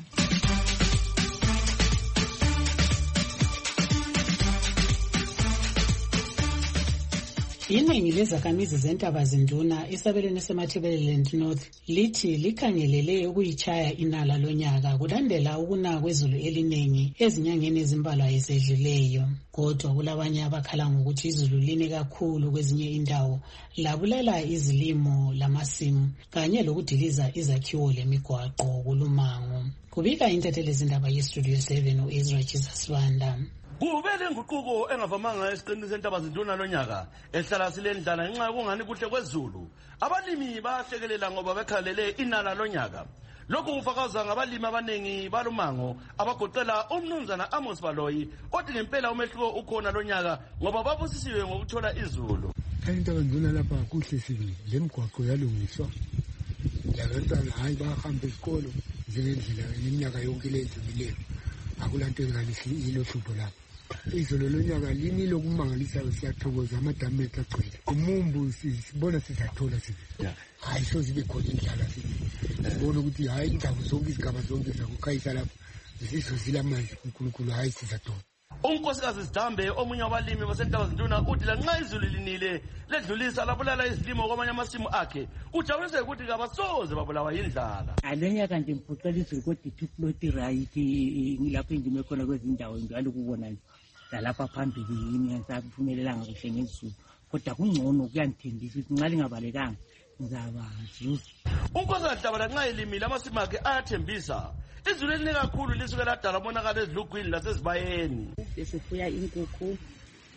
Speaker 2: Iningi lezakhamizi zentaba zinduna esabelweni seMatabeleland North lithi likhangelele ukuyichaya inala lonyaka kulandela ukuna kwezulu eliningi ezinyangeni ezimbalwa ezedluleyo. Kodwa kulabanye abakhala ngokuthi izulu line kakhulu kwezinye indawo labulala izilimo lamasimu kanye lokudiliza izakhiwo lemigwaqo kulumango. Kubika intatheli zindaba yestudio seven uEzra Jesus Vanda.
Speaker 11: Kuvele inguquko engavamanga esiqinini sentaba zinduna lonyaka ehlala silendlala ngenxa yokungani kuhle kwezulu. Abalimi bahlekelela ngoba bekhalele inala lonyaka. Lokhu kufakaza ngabalimi abanengi balumango abagoqela umnumzana Amos Baloyi othi ngempela umehluko ukhona lonyaka ngoba babusisiwe ngokuthola izulu.
Speaker 24: Intaba zinduna lapha kuhle sibili lemigwaqo yalungiswa. Labantwana hayi bahamba esikolo njengendlela iminyaka yonke ledlulileyo. Akulanto engalisi ilohlupho lapha. Izolo lonyaka lini lokumangalisayo siyathokoza amadamu ethu agcwele. Umumbu sibona sizathola sibe. Hayi so zibe khona indlala sibe. Sibona ukuthi hayi indawo zonke izigaba zonke zakukhayisa lapha zisizozila manje uNkulunkulu hayi sizathola.
Speaker 11: Unkosikazi Sidambe omunye wabalimi basentaba zinduna uthi lanxa izulu linile ledlulisa labulala izilimo kwamanye amasimu akhe ujabulise ukuthi kabasoze babulawa yindlala.
Speaker 12: Alonyaka nje mphucela izulu kodwa iploti right ngilapho indime khona kwezindawo njalo kubona lapha phambili yini ngisaphumelelanga kuhle ngezulu kodwa kungcono kuyangithembisa ukuthi nxa lingabalekanga ngizaba zuza.
Speaker 11: Unkosikazi Hlabana nxa elimile amasimu akhe ayathembisa. Izulu eline kakhulu lisuke ladala umonakalo ezilugwini lasezibayeni.
Speaker 12: Besifuya inkukhu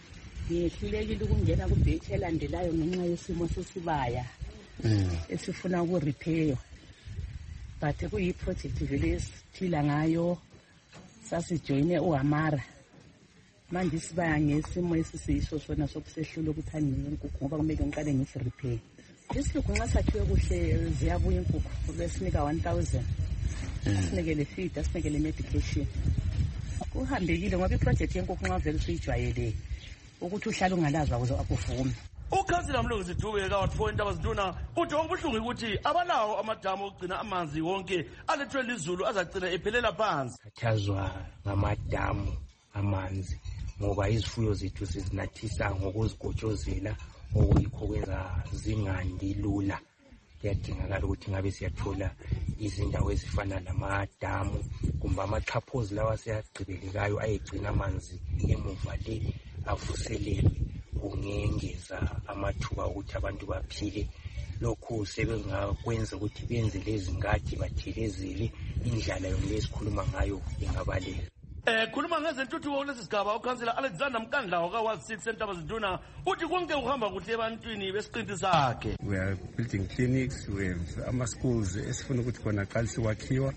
Speaker 12: ngiyehlulekile ukungena kubhethi elandelayo ngenxa yesimo sesibaya esifuna ukurepair but kuyiproject vele esithila ngayo sasijoyine uhamara manje isibaya ngesimo esisiyiso sona sokusehlula ukuthangela inkukhu ngoba kumele ngiqale ngisirepair isilukhu nxa sakhiwe kuhle ziyabuya inkukhu besinika one thousand asinekele feed asinekele medication kuhambekile ngoba iproject yenkukhu nxa vele usuyijwayele ukuthi uhlala ungalazwa ukuze akuvume.
Speaker 11: Ukhansila Mlungisi Dube ka Ward eNtabazinduna uthi okubuhlungu ukuthi abalawo amadamu okugcina amanzi wonke alethwe lizulu azagcina ephelela phansi.
Speaker 14: Khathazwa ngamadamu amanzi ngoba izifuyo zethu sizinathisa ngokuzigotshozela okuyikho kwenza zingandi lula. Kuyadingakala ukuthi ngabe siyathola izindawo ezifana namadamu kumbe amachaphozi lawa seyagqibelekayo ayegcina amanzi emuva le avuselelwe kungengeza amathuba ukuthi abantu baphile. Lokhu sebengakwenza ukuthi benze lezi ngadi bathelezele indlala yona esikhuluma ngayo ingabaleka.
Speaker 11: Eh khuluma ngezentuthuko kulesi sigaba ukhansela Alexander Mkandla ka Ward six eNtabazinduna uthi konke uhamba kuhle ebantwini besiqinti sakhe.
Speaker 15: We are building clinics, we have ama schools esifuna ukuthi khona qalisi wakhiwa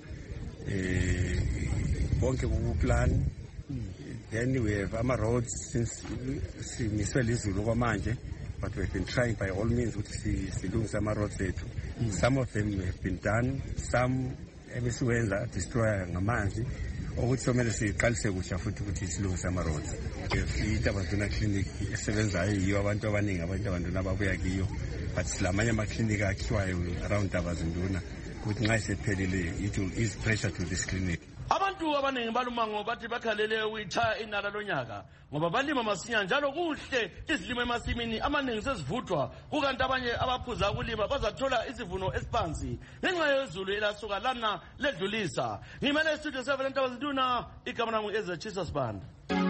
Speaker 15: eh bonke ukuplan. Then we have ama roads since simiswe lizulu kwamanje, but we have been trying by all means ukuthi silungise ama roads ethu. Some of them have been done, some ebesiwenza destroy ngamanzi ukuthi somele siqalise kutsha futhi ukuthi silungise ama roads. INtabazinduna clinic esebenzayo yiyo abantu abaningi abantu abantwana ababuya kiyo, but silamanye ama clinic akhiwayo around Ntabazinduna ukuthi nxa isephelile it will ease pressure to this clinic.
Speaker 11: Abantu abaningi balumango bathi bakhalele uyithaya inala lonyaka ngoba balima masinya njalo kuhle izilimo emasimini amaningi sesivuthwa kukanti abanye abaphuza ukulima bazathola isivuno esiphansi ngenxa yezulu elasuka lana ledlulisa. Ngimele studio seven eNtabazinduna igama lami Ezra Jesus Band.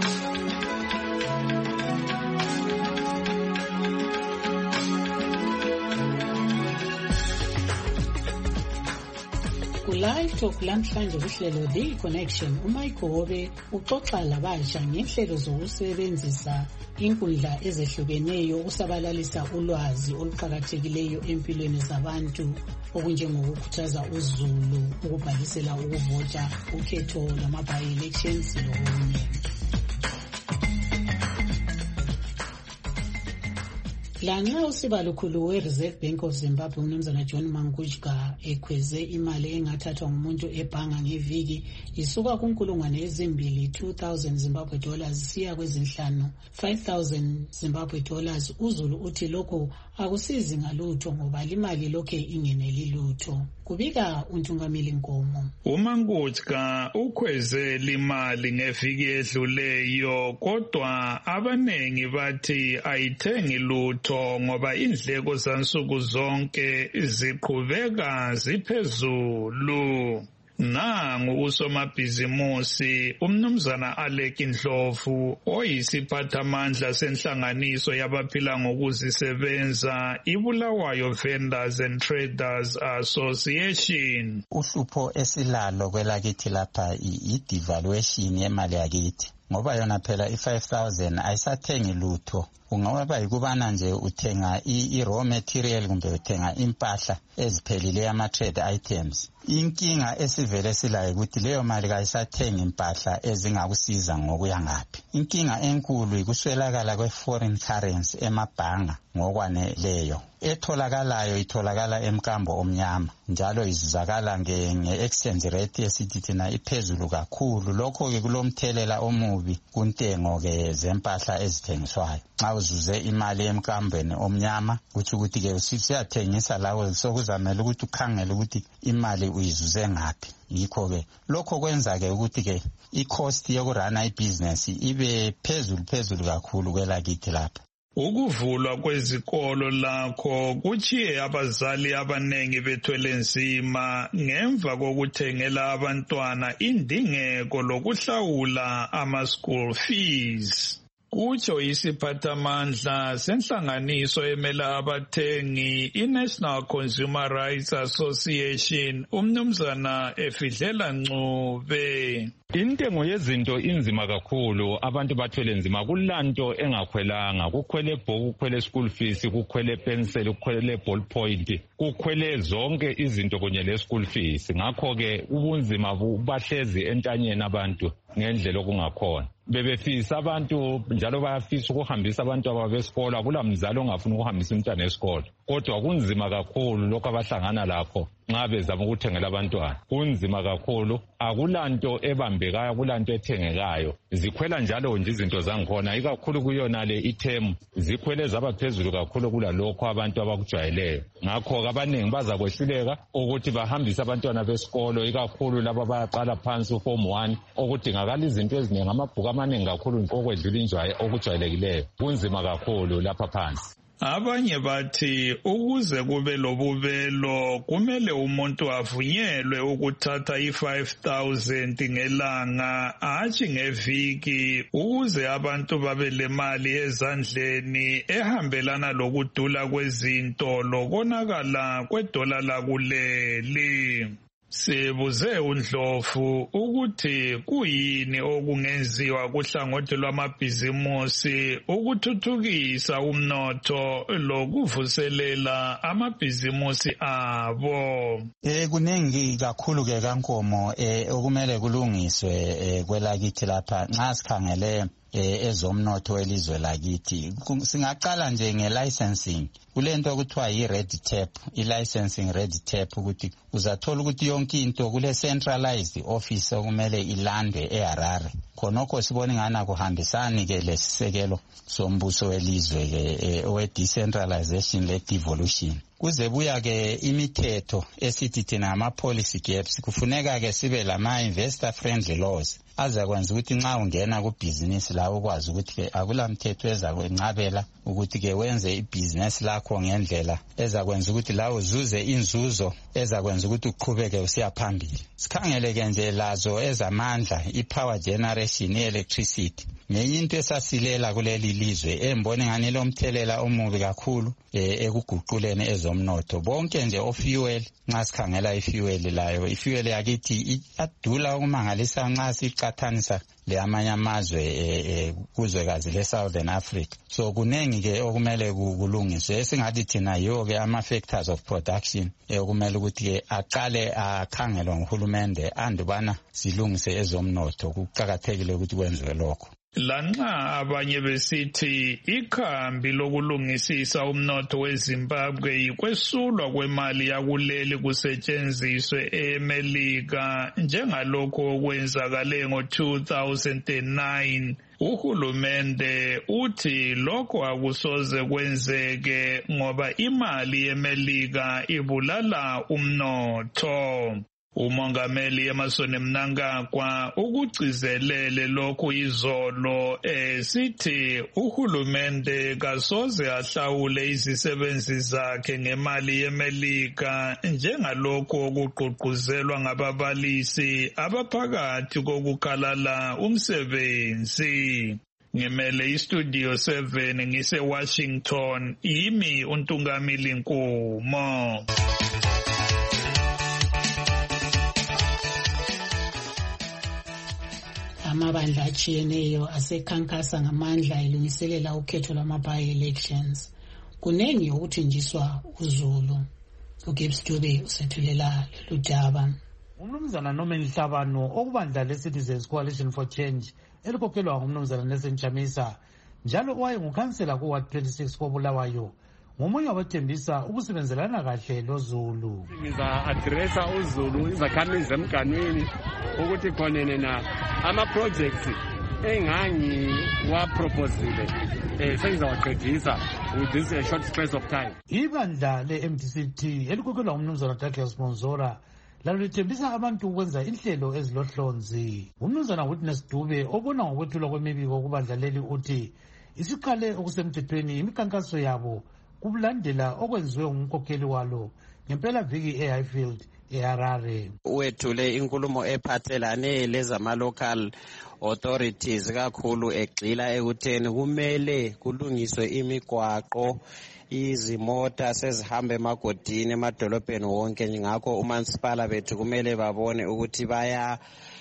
Speaker 2: Live talk lamhlanje kuhlelo The Connection uMayigobe uxoxa labasha ngenhlelo zokusebenzisa inkundla ezehlukeneyo ukusabalalisa ulwazi oluqhakathekileyo empilweni zabantu okunjengokukhuthaza uzulu ukubhalisela ukuvota ukhetho lama-by elections lokunye. Lanxa usibalukhulu we-Reserve Bank of Zimbabwe uMnumzana John Mangujka ekhweze imali engathathwa ngumuntu ebhanga ngeviki isuka kunkulungwane ezimbili two thousand Zimbabwe dollars siya kwezinhlanu five thousand Zimbabwe dollars, uZulu uthi lokho akusizi ngalutho ngoba imali lokhe ingeneli lutho. Kubika uNtungamili Nkomo.
Speaker 16: uMangujka ukhweze imali ngeviki edluleyo kodwa abanengi bathi ayithengi lutho ngoba indleko zansuku zonke ziqhubeka ziphezulu. Nangu usomabhizimusi uMnumzana Alec Ndlovu oyisiphathamandla senhlanganiso yabaphila ngokuzisebenza iBulawayo Vendors and Traders Association.
Speaker 17: Uhlupho esilalo kwelakithi lapha i-devaluation yemali yakithi ngoba yona phela i-five thousand ayisathengi lutho. Ungaba yikubana nje uthenga i-raw material kumbe uthenga impahla eziphelile ama-trade items. Inkinga esivele silayo ukuthi leyo mali kayisathengi impahla ezingakusiza ngokuya ngaphi. Inkinga enkulu ikuswelakala kwe-foreign currency emabhanga ngokwaneleyo. Etholakalayo itholakala emkambo omnyama njalo izuzakala nge-exchange rate esithi thina iphezulu kakhulu. Lokho-ke kulomthelela omubi kuntengo-ke zempahla ezithengiswayo. Nxa uzuze imali emkambeni omnyama kuthi ukuthi-ke usiyathengisa lawo sokuzamele ukuthi ukhangele ukuthi imali uyizuze ngaphi. Yikho-ke lokho kwenza-ke ukuthi-ke i-cost yokurana ibhizinesi ibe phezulu phezulu kakhulu kwelakithi lapha.
Speaker 16: Ukuvulwa kwezikolo lakho kuchiye abazali abanengi bethwele nzima ngemva kokuthengela abantwana indingeko lokuhlawula ama-school fees. kutsho isiphathamandla senhlanganiso emela abathengi i-National Consumer Rights Association umnumzana Efidlela Ncube.
Speaker 4: Intengo yezinto inzima kakhulu, abantu bathwele nzima, kulanto engakhwelanga, kukhwele ibhuku, kukhwele school fees, kukhwele pencil, kukhwele ballpoint, kukhwele zonke izinto kunye le school fees. Ngakho ke ubunzima bahlezi entanyeni abantu ngendlela okungakhona. Bebefisa abantu njalo bayafisa ukuhambisa abantu ababesikolo, akula mzali ongafuna ukuhambisa umntwana esikolo. Kodwa kunzima kakhulu lokho abahlangana lakho nxa bezama ukuthengela abantwana. Kunzima kakhulu, akulanto ebambekayo, akulanto ethengekayo. Zikhwela njalo nje izinto zangikhona, ikakhulu kuyona le ithemu zikhwele zaba phezulu kakhulu kulalokho abantu abakujwayeleyo. Ngakho abaningi baza kwehluleka ukuthi bahambise abantwana besikolo, ikakhulu laba bayaqala phansi form one, okudingakala izinto eziningi, amabhuku amaningi kakhulu okwedlula injwaye okujwayelekileyo. Kunzima kakhulu lapha phansi.
Speaker 16: Abanye bathi ukuze kube lobubelo kumele umuntu avunyelwe ukuthatha i-five thousand ngelanga hatshi ngeviki ukuze abantu babe le mali ezandleni ehambelana lokudula kwezinto lokonakala kwedola lakuleli. Sibuze uNdlovu ukuthi kuyini okungenziwa kuhlangothi lwamabhizimusi ukuthuthukisa umnotho lokuvuselela amabhizimusi abo.
Speaker 17: Eh kunengi kakhulu ke kankomo eh okumele kulungiswe eh kwelakithi lapha nxa sikhangele eh ezomnotho welizwe lakithi. Singaqala nje nge-licensing. Kulento okuthiwa yi-red tape, i-licensing red tape, ukuthi uzathola ukuthi yonke into kule centralized office okumele ilandwe eHarare. Khonokho sibona ngana kuhambisani ke lesisekelo sombuso welizwe ke owe decentralization le devolution. Kuze buya ke imithetho esithi thina ama policy gaps, kufuneka ke sibe lama investor friendly laws azakwenza ukuthi nxa ungena ku business la ukwazi ukuthi ke akula mthetho ezakwenqabela ukuthi ke wenze ibusiness lakho ngendlela ezakwenza ukuthi la uzuze inzuzo ezakwenza ukuthi uqhubeke usiya phambili. Sikhangele ke nje lazo ezamandla, i-power generation, i-electricity. Ngenye into esasilela kuleli lizwe embone ngani lo mthelela omubi kakhulu eh ekuguquleni ezomnotho. Bonke nje ofuel, nxa sikhangela ifuel layo, ifuel yakithi adula ukumangalisa nxa siqathanisa le amanye amazwe eh kuzwekazi le Southern Africa. So kunengi ke okumele kulungiswe, esingathi thina yiwo ke ama factors of production ekumele ukuthi ke aqale akhangelwe nguhulumende andubana silungise ezomnotho. Kuqhakathekile ukuthi kwenziwe lokho.
Speaker 16: Lanxa abanye besithi ikhambi lokulungisisa umnotho weZimbabwe yikwesulwa kwemali yakuleli kusetshenziswe eMelika njengalokho okwenzakale ngo two thousand nine, uhulumende uthi lokho akusoze kwenzeke ngoba imali yeMelika ibulala umnotho. Umongameli Emmerson Mnangagwa ukugcizelele lokhu izolo esithi uhulumende kasoze ahlawule izisebenzi zakhe ngemali yeMelika njengalokho okugqugquzelwa ngababalisi abaphakathi kokukhalala umsebenzi. Ngimele istudio seven ngise Washington, yimi uNtungamili Nkumo.
Speaker 2: Amabandla achiyeneyo asekhankasa ngamandla elungiselela ukhetho lwama-by-elections. Kunengi okuthenjiswa uZulu. uGibbs Dube usethulela lolu daba.
Speaker 21: Umnumzana Norman Hlabano okubandla le-Citizens Coalition for Change elikhokhelwa ngumnumzana Nelson Chamisa njalo owayengukhansela ku-Ward twenty-six koBulawayo ngomunye wabathembisa ukusebenzelana kahle loZulu.
Speaker 1: Ngiza-adressa uZulu izakhamizi emganwini ukuthi khonene na ama-project engangiwaproposile eh sengizawaqedisa with this a short space of time.
Speaker 21: Ibandla le-M D C T elikhokhelwa ngumnumzana Douglas Monzora lalo lithembisa abantu ukwenza inhlelo ezilohlonzi. Umnumzana Witness Dube obona ngokwethulwa kwemibiko kubandla leli uthi isiqale okusemthethweni imikhankaso yabo kubulandela okwenziwe ngumkhokheli walo ngempela viki eHighfield eHarare.
Speaker 3: Wethule inkulumo ephathelane lezama-local authorities kakhulu egxila ekutheni kumele kulungiswe imigwaqo, izimota sezihamba emagodini emadolobheni wonke. Ngakho umasipala bethu kumele babone ukuthi baya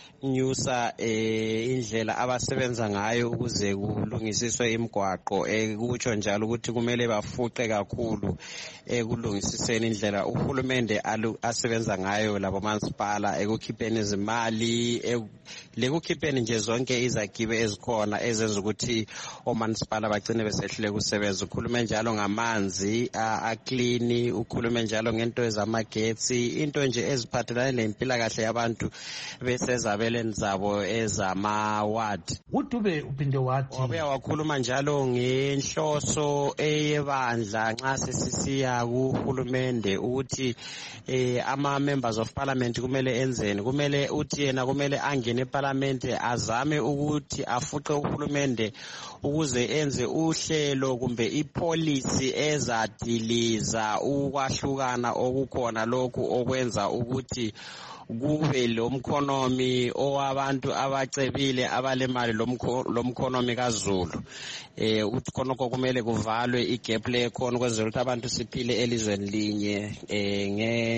Speaker 3: nyusa eh indlela abasebenza ngayo ukuze kulungisiswe imigwaqo. Ekutsho njalo ukuthi kumele bafuqe kakhulu ekulungisiseni indlela uhulumende asebenza ngayo labo masipala, ekukhipheni izimali, lekukhipheni nje zonke izakibe ezikhona ezenza ukuthi omasipala bagcine besehlule kusebenza. Ukhulume njalo ngamanzi aclean, ukhulume njalo ngento ezamagetsi, into nje eziphathelane nempilakahle yabantu besezabe zabo ezama-ward.
Speaker 21: uDube uphinde wathi
Speaker 3: wabuya wakhuluma njalo ngenhloso eyebandla nxa sesisiya kuhulumende ukuthi eh, ama-members of parliament kumele enzeni. Kumele uthi yena kumele angene eparlament azame ukuthi afuqe uhulumende ukuze enze uhlelo kumbe ipolicy ezadiliza ukwahlukana okukhona lokhu okwenza ukuthi kube lo mkhonomi owabantu abacebile abalemali lo mkhonomi kaZulu. Eh uthi khonoko kumele kuvalwe igap lekhona kwenzela ukuthi abantu siphile elizweni linye eh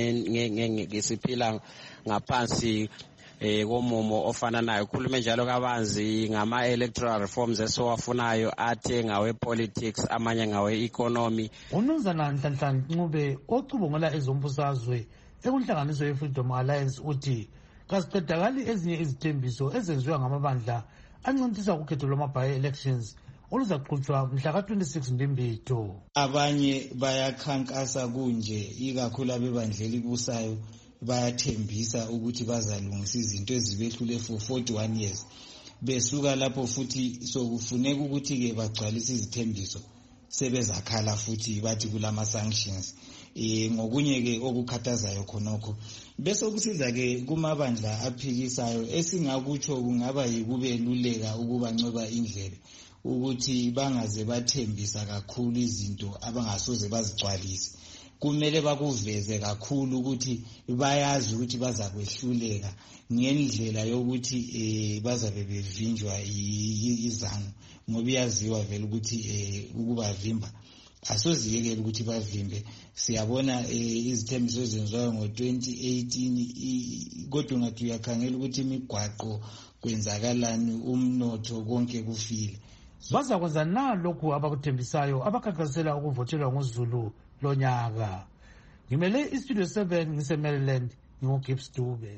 Speaker 3: nge ngesiphila ngaphansi eh komumo ofana nayo. Khulume njalo kabanzi ngama electoral reforms esowafunayo athe ngawe politics amanye ngawe economy.
Speaker 21: Unumzana Nhlanhla Ncube ocubungula ezombusazwe ekunhlanganiso ye-Freedom Alliance uthi kasiqedakali ezinye izithembiso ezenziwa ngamabandla ancintisa ukhetho lwama-by-elections oluzaqhutshwa mhla ka-twenty-six Ndimbito.
Speaker 13: Abanye bayakhankasa kunje, ikakhulu abebandleli busayo bayathembisa ukuthi bazalungisa izinto ezibehlule for forty-one years. Besuka lapho futhi sokufuneka ukuthi-ke bagcwalise izithembiso sebezakhala futhi bathi kulama-sanctions. E, ngokunye-ke okukhathazayo khonokho bese kusiza-ke kumabandla aphikisayo esingakutsho kungaba yikubeluleka ukubanceba indlebe ukuthi bangaze bathembisa kakhulu izinto abangasoze bazigcwalise. Kumele bakuveze kakhulu ukuthi bayazi ukuthi baza kwehluleka ngendlela yokuthi eh bazabe bevinjwa izango, ngoba iyaziwa vele ukuthi eh ukubavimba asoziyekela ukuthi bavimbe. Siyabona izithembiso ezenziwayo ngo twenty eighteen kodwa ngathi uyakhangela ukuthi imigwaqo kwenzakalani, umnotho konke kufile.
Speaker 21: Bazakwenza na lokhu abakuthembisayo abakhankasela ukuvotelwa ngoZulu lonyaka. Ngimele istudio seven ngise Maryland ngoGibbs Dube.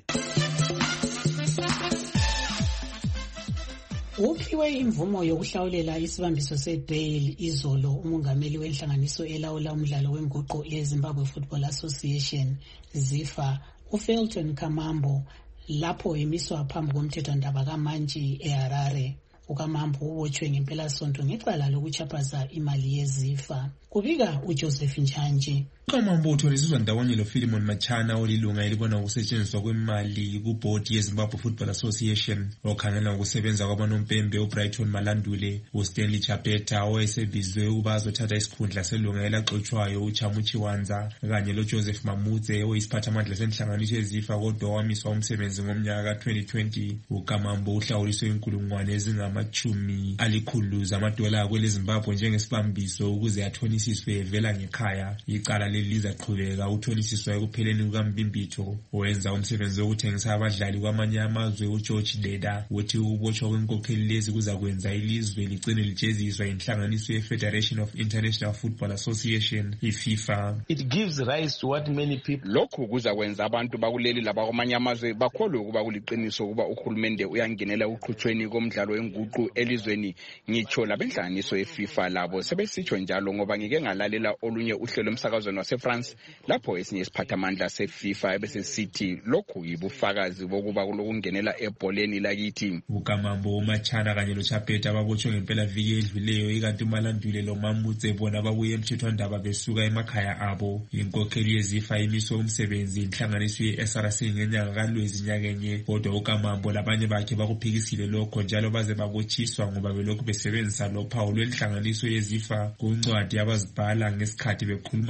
Speaker 2: Uphiwe imvumo yokuhlawulela isibambiso sebail izolo umongameli wenhlanganiso elawula umdlalo wenguqu yeZimbabwe Football Association ZIFA uFelton Kamambo lapho emiswa phambi komthethwandaba kaMantshi eHarare. uKamambo ubotshwe ngempelasonto ngecala lokuchaphaza imali yeZIFA. Kubika uJoseph Njanji.
Speaker 18: uKamambo utholisizwa ndawonye loPhilemon Machana olilunga elibona ukusetshenziswa kwemali kubhodi yeZimbabwe Football Association, okhangela ukusebenza kwabanompembe uBrighton Malandule, uStanley Chapeta owayesebizwe ukuba azothatha isikhundla selunga elaxotshwayo uChamuchi Wanza, kanye loJoseph Mamudze oyisiphathamandla senhlanganiso yeZIFA kodwa wamiswa umsebenzi ngomnyaka ka-twenty twenty. uKamambo uhlawuliswe inkulungwane ezingamachumi alikhulu zamadola kweleZimbabwe njengesibambiso ukuze athonisiswe vela ngekhaya. Icala leli lizaqhubeka uthonisiswa ekupheleni kukaMbimbito owenza umsebenzi wokuthengisa abadlali kwamanye amazwe uGeorge Deda. Uthi ukubotshwa kwenkokheli lezi kuzakwenza ilizwe ligcine lijeziswa inhlanganiso ye-Federation of International Football Association, iFIFA.
Speaker 20: It gives rise to what many people. Lokhu kuzakwenza abantu bakuleli labakwamanye amazwe bakholwe ukuba kuliqiniso ukuba uhulumende uyangenela uqhutshweni komdlalo wenguqu elizweni. Ngitsho labenhlanganiso yeFIFA labo sebesitsho njalo ngoba ngike ngalalela olunye uhlelo emsakazweni waseFrance lapho esinye isiphathamandla seFIFA ebesesithi lokhu yibufakazi bokuba kulokungenela ebholeni lakithi.
Speaker 18: uKamambo, uMachana kanye loChapeta babotshwe ngempela viki edluleyo, ikanti uMalandule loMamudze bona babuye emthethwandaba besuka emakhaya abo. Inkokheli yeZIFA imiswe umsebenzi inhlanganiso ye-S R C ngenyanga kaLwezi nyakenye, kodwa uKamambo labanye bakhe bakuphikisile lokho njalo baze babotshiswa ngoba belokhu besebenzisa lophawu lwenhlanganiso yeZIFA kuncwadi abazibhala ngesikhathi bekhuluma labeFIFA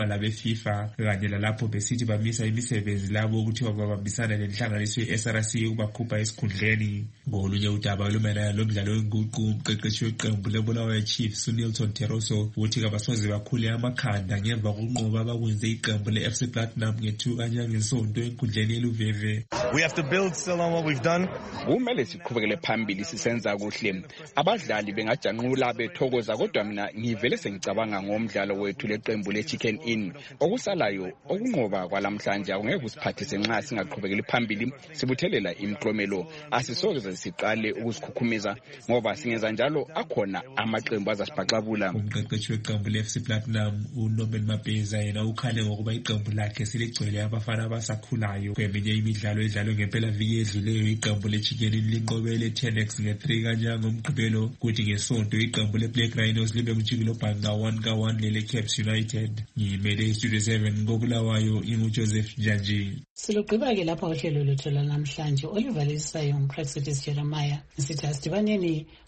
Speaker 18: FIFA kanye lalapho besithi bamisa imisebenzi labo ukuthi babambisana nenhlanganiso ye-S R C ukubakhupha esikhundleni. Ngolunye udaba olumayelana lomdlalo wenguqu, umqeqeshi weqembu leBulawayo Chiefs uNilton Teroso uthi kabasoze bakhule amakhanda ngemva kokunqoba abakwenze iqembu le-F C Platinum ngethuka ngesonto enkundleni yeLuveve.
Speaker 5: We have to build still on what we've done.
Speaker 20: Kumele siqhubekele phambili sisenza kuhle. Abadlali bengajanqula bethokoza kodwa mina ngivele sengicabanga ngomdlalo wethu leqembu leChicken Inn. Okusalayo okunqoba kwalamhlanje akungeke usiphathise nxa singaqhubekeli phambili sibuthelela imiklomelo. Asisoze siqale ukusikhukhumeza ngoba singenza njalo akhona amaqembu azasibhaxabula.
Speaker 18: Umqeqeshi weqembu le-F C Platinum uNorman Mapeza yena ukhale ngokuba iqembu lakhe siligcwele abafana abasakhulayo. Kweminye imidlalo edlalwe ngempela viki edluleyo iqembu leChicken Inn linqobele Tenex nge-three kanya ngomgqibelo, kuthi ngesonto iqembu leBlack Rhinos libe kuJikilo Bhanqa one ka one lele-Caps United. Ngimele iStudio seven koBulawayo inguJoseph Njanji.
Speaker 2: Silugqiba-ke lapha uhlelo lwethu lanamhlanje. Oliver Lisayo, uMpraxedes Jeremiah. Sithi asidibaneni